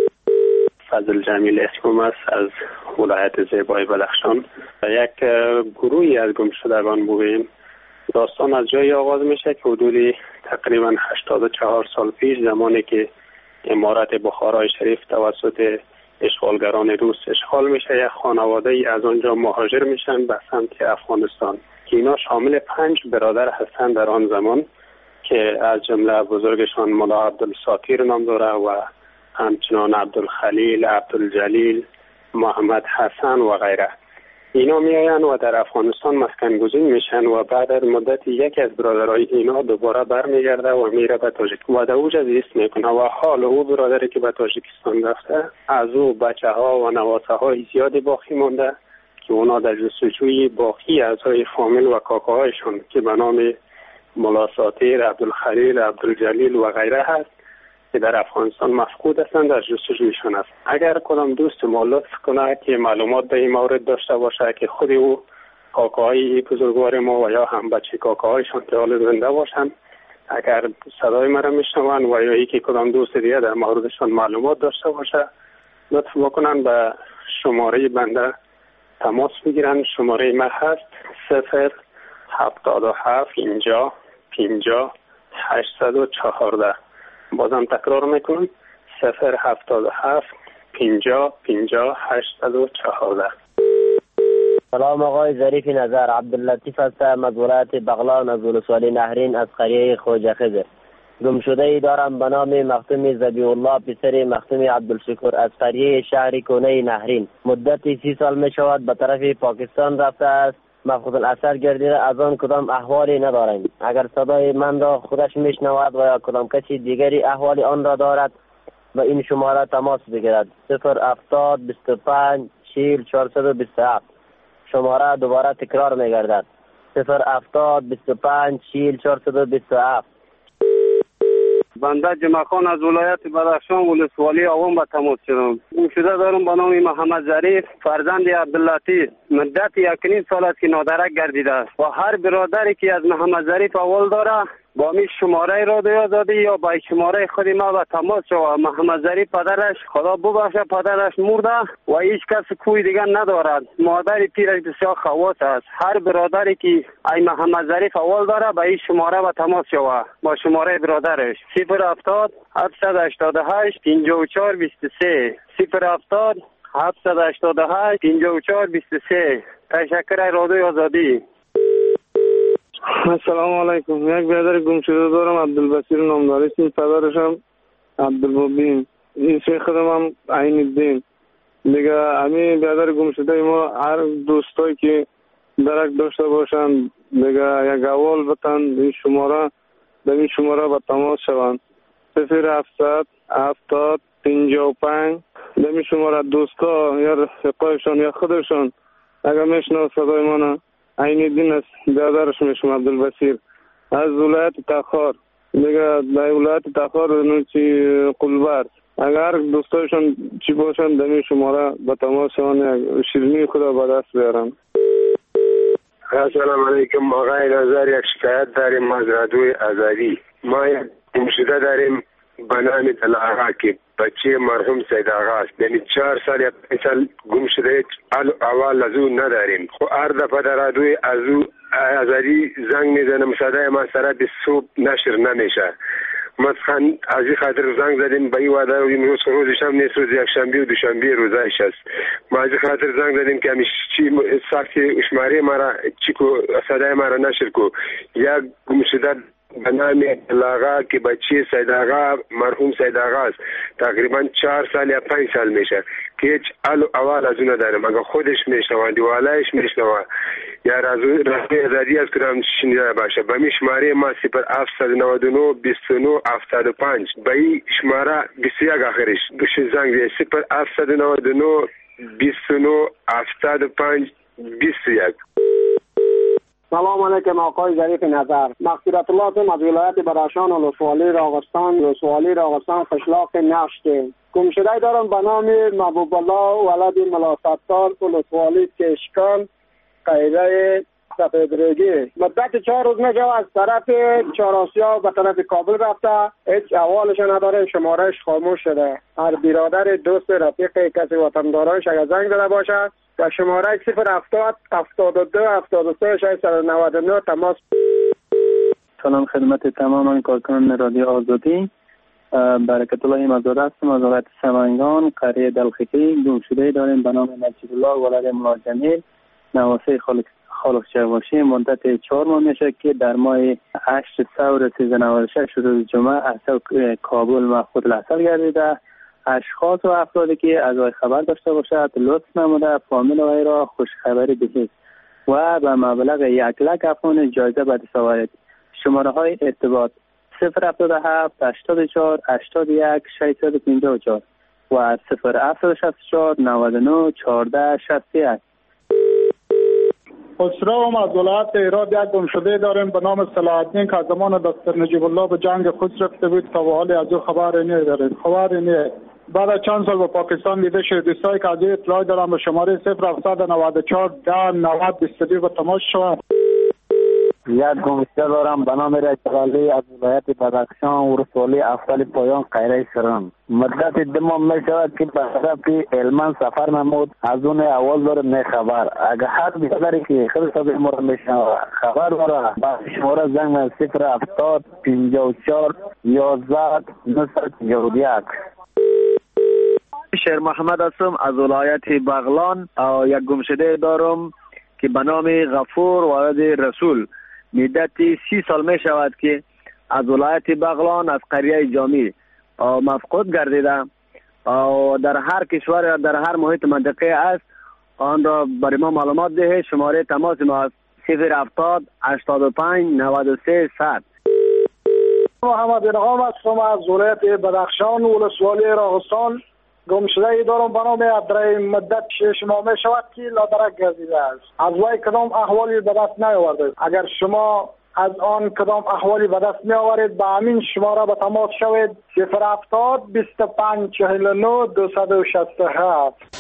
فضل جمیل اسمم است از ولایت زیبای بدخشان. یک گروهی از گمشدگان بودیم. داستان از جایی آغاز میشه که حدود تقریبا هشتاد و چهار سال پیش زمانی که امارت بخارای شریف توسط اشغالگران روس اشغال میشه، یک خانواده ای از آنجا مهاجر میشن به سمت افغانستان که اینا شامل پنج برادر هستند در آن زمان که از جمله بزرگشان مولا عبدالساتیر نام داره و همچنان عبدالخلیل، عبدالجلیل، محمد حسن و غیره. اینا میاین و در افغانستان مسکن گزین میشن و بعد از مدت یکی از برادرای اینا دوباره برمیگرده و میره به تاجیکستان و در اوج زیست میکنه و حال او برادری که به تاجیکستان رفته از او بچه ها و نواسه های زیادی باقی مونده که اونا در جستجوی باقی اعضای فامیل و کاکاهایشون که به نام مولا ساتیر، عبدالخلیل، عبدالجلیل و غیره هست که در افغانستان مفقود هستند در جستجویشان است. اگر کدام دوست ما لطف کنه که معلومات به این مورد داشته باشه که خود او کاکاهای بزرگوار ما و یا هم بچه کاکاهایشان که حال زنده باشند، اگر صدای مرا میشنوند و یا یکی کدام دوست دیگه در موردشان معلومات داشته باشه لطف بکنن به شماره بنده تماس بگیرن. شماره ما هست صفر هفتاد و هفت اینجا پنجاه هشتصد و چهارده. بازم تکرار میکنم صفر هفتاد و هفت پنجاه پنجاه هشتصد و چهارده. سلام آقای ظریف نظر، عبداللطیف هستم از ولایت بغلان از ولسوالی نهرین از قریه خوجه خضر. گم شده ای دارم به نام مختوم ذبیح الله پسر مختوم عبدالشکر از قریه شهر کونه نهرین. مدتی سی سال می شود به طرف پاکستان رفته است. مفقود الاثر گردیده، از آن کدام احوالی نداریم. اگر صدای من را خودش میشنود و یا کدام کسی دیگری احوال آن را دارد به این شماره تماس بگیرد. صفر هفتاد بیست و پنج چهل چهارصد و بیست و هفت. شماره دوباره تکرار میگردد. صفر هفتاد بیست و پنج چهل چهارصد و بیست و هفت. بنده جمعه خان از ولایت بدخشان ولسوالی عوام به تماس شدم. گم شده دارم به نام محمد ظریف فرزند عبداللطیف. مدت یک نیم سال است که نادرک گردیده است و هر برادری که از محمد ظریف اول داره با می شماره رادیو آزادی یا با شماره خود ما به تماس شود. محمد ظریف پدرش خدا ببخشه پدرش مرده و هیچ کس کوی دیگه ندارد. مادر پیرش بسیار خواص است. هر برادری که ای محمد ظریف اول داره به این شماره به تماس شود با شماره برادرش صفر هفتاد هفتصد و هشتاد و هشت پنجاه و چهار بیست و سه صفر هفتاد هفتصد و هشتاد و هشت پنجاه و چهار بیست و سه. تشکر رادیو آزادی. السلام علیکم. یک برادر گم شده دارم عبدالبصیر نامداری اسم پدرشم عبدالمبین اسم خودم هم عین الدین. دیگه همین برادر گم شده ما هر دوستایی که درک داشته باشن دیگه یک اول بتن این شماره به این شماره به تماس شوند صفر هفتصد هفتاد پنجاه و پنج. به این شماره دوستا یا رفقایشان یا خودشان اگر میشنو صدای منو عین الدین است برادرش میشم عبدالبصیر از ولایت تخار. دیگه در ولایت تخار نوچی قلبر اگر دوستایشان چی باشن در این شماره به تماس شوند شیرینی خدا به دست بیارن. السلام علیکم. آقای نظر یک شکایت داریم از رادیوی آزادی. ما یک گمشده داریم به نام دلارا که بچه مرحوم سید آقا است. یعنی چهار سال یا پنج سال گم شده اول از او نداریم. خب هر دفعه در رادیوی از او آزادی زنگ میزنم صدای ما سرات صبح نشر نمیشه. مثلا از این خاطر زنگ زدیم به این وعده رویم روز روزش هم نیست روز یک شنبه و دوشنبه روزایش است. ما از این خاطر زنگ زدیم که همیشه چی ساختی اشماره ما را چی کو صدای ما را نشر کو. یک گمشده به نام دلارا که بچه سید آقا مرحوم سید آقا است. تقریبا چهار سال یا پنج سال میشه که هیچ اول از اون ندارم. اگر خودش میشنوه دیوالایش میشنوه یا رادیو آزادی از کدام شنیده باشه به می شماره ما صفر هفتصد و نود و نه بیست و نه هفتاد و پنج به این شماره بیست و یک آخرش دوش زنگ ده صفر هفتصد و نود و نه بیست و نه هفتاد و پنج بیست و یک. سلام علیکم آقای ظریف نظر. مغفرت الله هستم از ولایت بدخشان و ولسوالی راغستان ولسوالی راغستان قشلاق نشت. گمشده دارم به نام محبوب الله ولد ملا ستار ولسوالی کشکان قیره سفید رگی. مدت چهار روز میشه از طرف چهارآسیا به طرف کابل رفته هیچ احوالش نداره. شمارهش خاموش شده. هر برادر دوست رفیق کسی وطندارانش اگر زنگ زده باشه و شماره صفر هفتاد هفتاد و دو هفتاد و سه ششصد و نود و نه تماس. سلام خدمت تمامان کارکنان رادیو آزادی. برکت الله مزار هستم از ولایت سمنگان قریه دلخکی. گمشده داریم به نام نجیب الله ولد مولا جمیل نواسه خالق خالق چواشی. مدت چهار ماه میشه که در ماه هشت سور سیزده نود و شش روز جمعه از کابل مفقود الاصل گردیده. اشخاص و افرادی که از وی خبر داشته باشد لطف نموده فامیل وی را خوشخبری دهید و به مبلغ یک لک افغان جایزه به دست آورید. شماره های ارتباط صفر هفتاد و هفت هشتاد و چهار هشتاد و یک ششصد و پنجاه و چهار و صفر هفتصد و شصت و چهار نود و نه چهارده شصت و یک. خسرو از ولایت هرات یک گمشده داریم به نام صلاح الدین که از زمان دکتر نجیب الله به جنگ خود رفته بود تا به حال از او خبر نداریم. خبر نه بعد از چند سال به پاکستان دیده شد. دوستایی که از این اطلاع دارم به شماره صفر هفتصد و نود و چهار ده نود بیست و دو به تماس شوند. یک گمشده دارم به نام رجلالی از ولایت بدخشان ولسوالی افضل پایان قیره سرم. مدت دو ماه می شود که به طرف هلمند سفر نمود از اون اول دارم نه خبر. اگر هر بیشتری که خود سبی مورد میشنوه خبر داره با شماره زنگ من صفر هفتاد پنجاه و چهار یازده نصد پنجاه و یک. شیر محمد هستم از ولایت بغلان. یک گمشده دارم که به نام غفور ولد رسول. مدتی سی سال می شود که از ولایت بغلان از قریه جامی مفقود گردیده و در هر کشور در هر محیط منطقه است. آن را برای ما معلومات ده. شماره تماس ما است صفر هفتاد هشتاد و پنج نود و سه صد. محمد انعام هستم از ولایت بدخشان ولسوالی راغستان. گمشده دارم به نام ابراهیم. مدت شش ماه می شود که لادرک گردیده است. از وی کدام احوالی به دست نیاورده. اگر شما از آن کدام احوالی به دست می آورید به همین شماره به تماس شوید صفر هفتاد بیست و پنج چهل و نه دویست و شصت و هفت.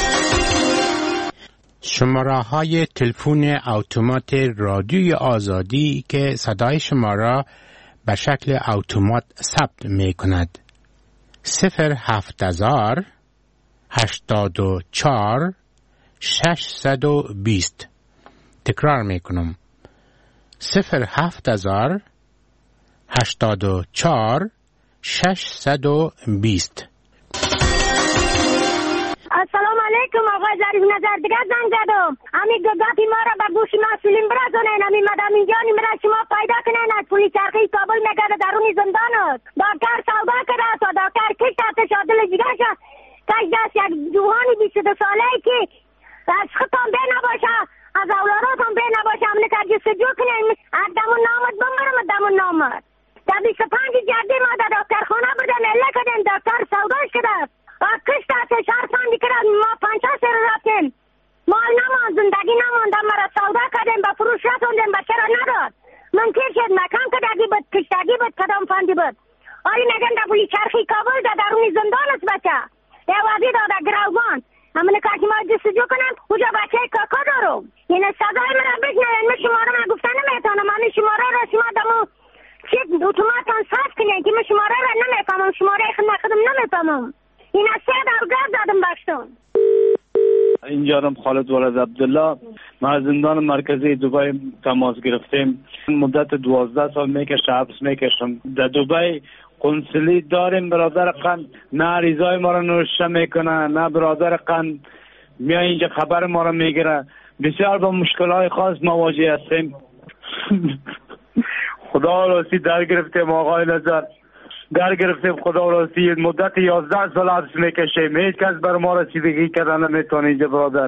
شماره های تلفن اتومات رادیوی آزادی که صدای شما را به شکل اتومات ثبت می کند. صفر هفت هزار هشتاد و چهار ششصد و بیست. تکرار می کنم. صفر هفت هزار هشتاد و چهار ششصد و بیست. السلام علیکم آقای ظریف نظر، دیگه زنگ زدم. همین گفتی ما را به گوش مسئولین برسونین. همین مدام اینجا را شما پیدا کنین. از پلیس چرخی کابل نگرده درونی زندان است. دکتر سودا کرده است و دکتر کشت است شادل جگرش کشت است. یک جوانی بیست و دو ساله که از خطان بی نباشه، از اولاداتان بی نباشه، همین که جستجو کنین. از دمون نامد بمرم دمون نامد. در بیست و پنج جدی ما در دکتر خانه بودن اله کردیم. دکتر سوداش کرده است و کشت است شهر فندی کرد. ما پنجه سر رفتیم، مال نمان، زندگی نماندم. مرا سودا کردیم، به فروش رسوندیم، بچه را نداد. منکر شد، مکان کدگی بود، کشتگی بود، کدام فندی بود. آلی نگن در پولی چرخی کابل در درونی زندان است بچه. یه وزی داده گروگان. همونه که ما جستجو کنم اوجا بچه کاکا دارم. این سزای مرا بشنوین. من شما را من گفته نمیتانم. من شماره را شما دمو چی اتوماتان صرف کنین که من شماره را نمیفهمم. شماره خدمت خودم نمیفهمم. این از سه درگاه زدم باشتون. اینجا رم خالد ولد عبدالله. ما از زندان مرکزی دبی تماس گرفتیم. مدت دوازده سال میکشه حبس میکشم. در دبی قنصلی داریم. برادر قند نه ریزای ما را نوشته میکنه، نه برادر قند میاد اینجا خبر ما را میگیره. بسیار با مشکلات خاص مواجه هستیم. خدا راستی در گرفتیم آقای نظر، در گرفتیم خدا راستی. مدت یازده سال حبس میکشیم. هیچ کس بر ما رسیدگی کردن نمیتونه اینجا برادر.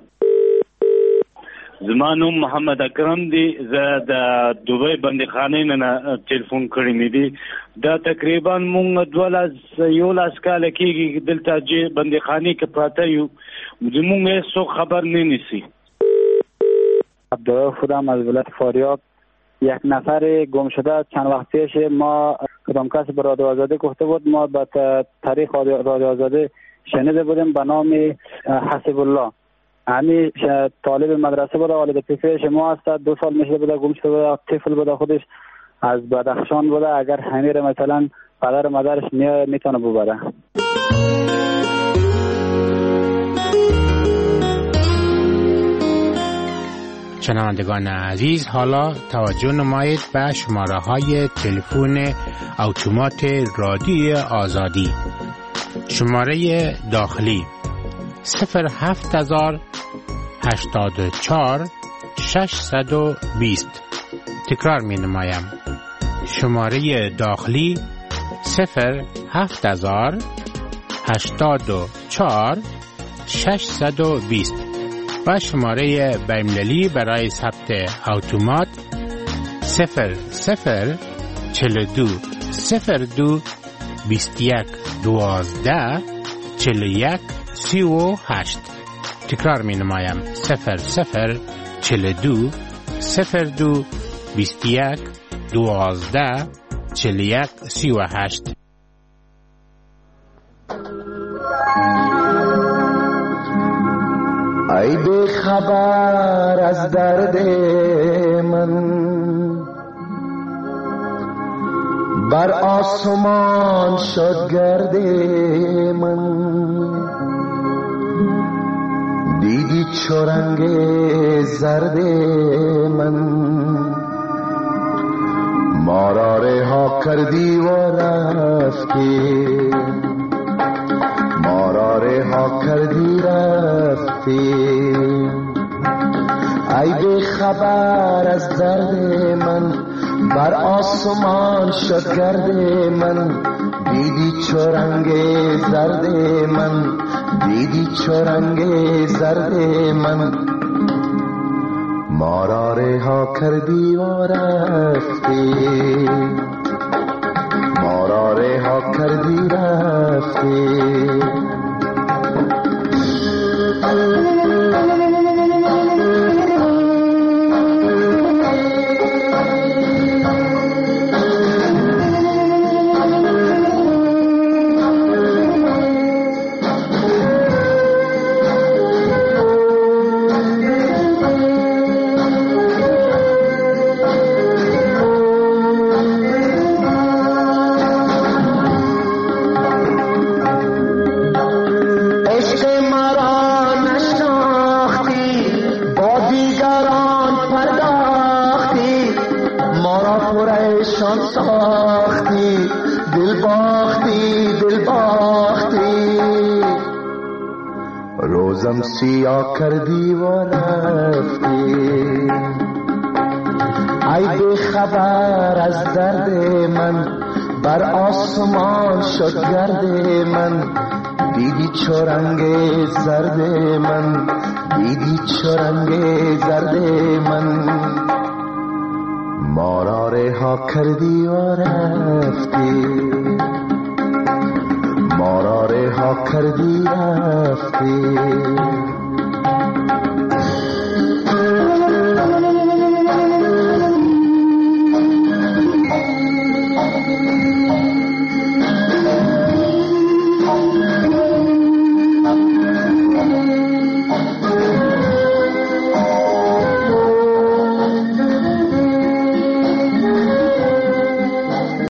زمانم محمد اکرم دی ز د دبی بندخانه نه تلیفون کړی مې دی. دا تقریبا مونږ دوله یو لاس کال کېږي دلته چې بندخانه کې پراته یو. زمونږ هیڅ خبر نه نیسی. عبدالله خودم از ولایت فاریاب. یک نفر گم شده چند وقت پیش ما کدام کس به رادیو آزادی گفته بود. ما به تاریخ رادیو آزادی شنیده بودیم به نام حسب الله. همین طالب مدرسه بوده، والد پسرش ما هست. دو سال میشه بوده گم شده بوده، طفل بوده، خودش از بدخشان بوده. اگر همین مثلا پدر مادرش میتونه ببره. شنوندگان عزیز، حالا توجه نمایید به شماره های تلفن اتومات رادیو آزادی. شماره داخلی صفر هفت هزار هشتاد و چهار ششصد و بیست. تکرار می نمایم. شماره داخلی صفر هفت هزار هشتاد و چهار ششصد و بیست و شماره بین‌المللی برای ثبت اتومات صفر صفر چهل و دو صفر دو بیست و یک دوازده چهل و یک سی و هشت. تکرار می نمایم. صفر صفر چهل و دو صفر دو بیست و یک دوازده چهل و یک سی و هشت. ای بی خبر از درد من، بر آسمان شد گرد من. دیدی چو رنگ زرد من، ما را رها کردی و رفتی، ما را رها کردی رفتی. ای بی خبر از درد من، بر آسمان شد گرد من. دیدی چو رنگ زرد من، دیدی چو رنگ زرد من. ما را رها کردی و رفتی، ما را رها کردی رفتی. باختی دل باختی دل باختی روزم سیاه کردی و رفتی ای بی خبر از درد من بر آسمان شد گرد من دیدی چو رنگ زرد من دیدی چو رنگ زرد من ما را رها کردی و رفتی ما را رها کردی رفتی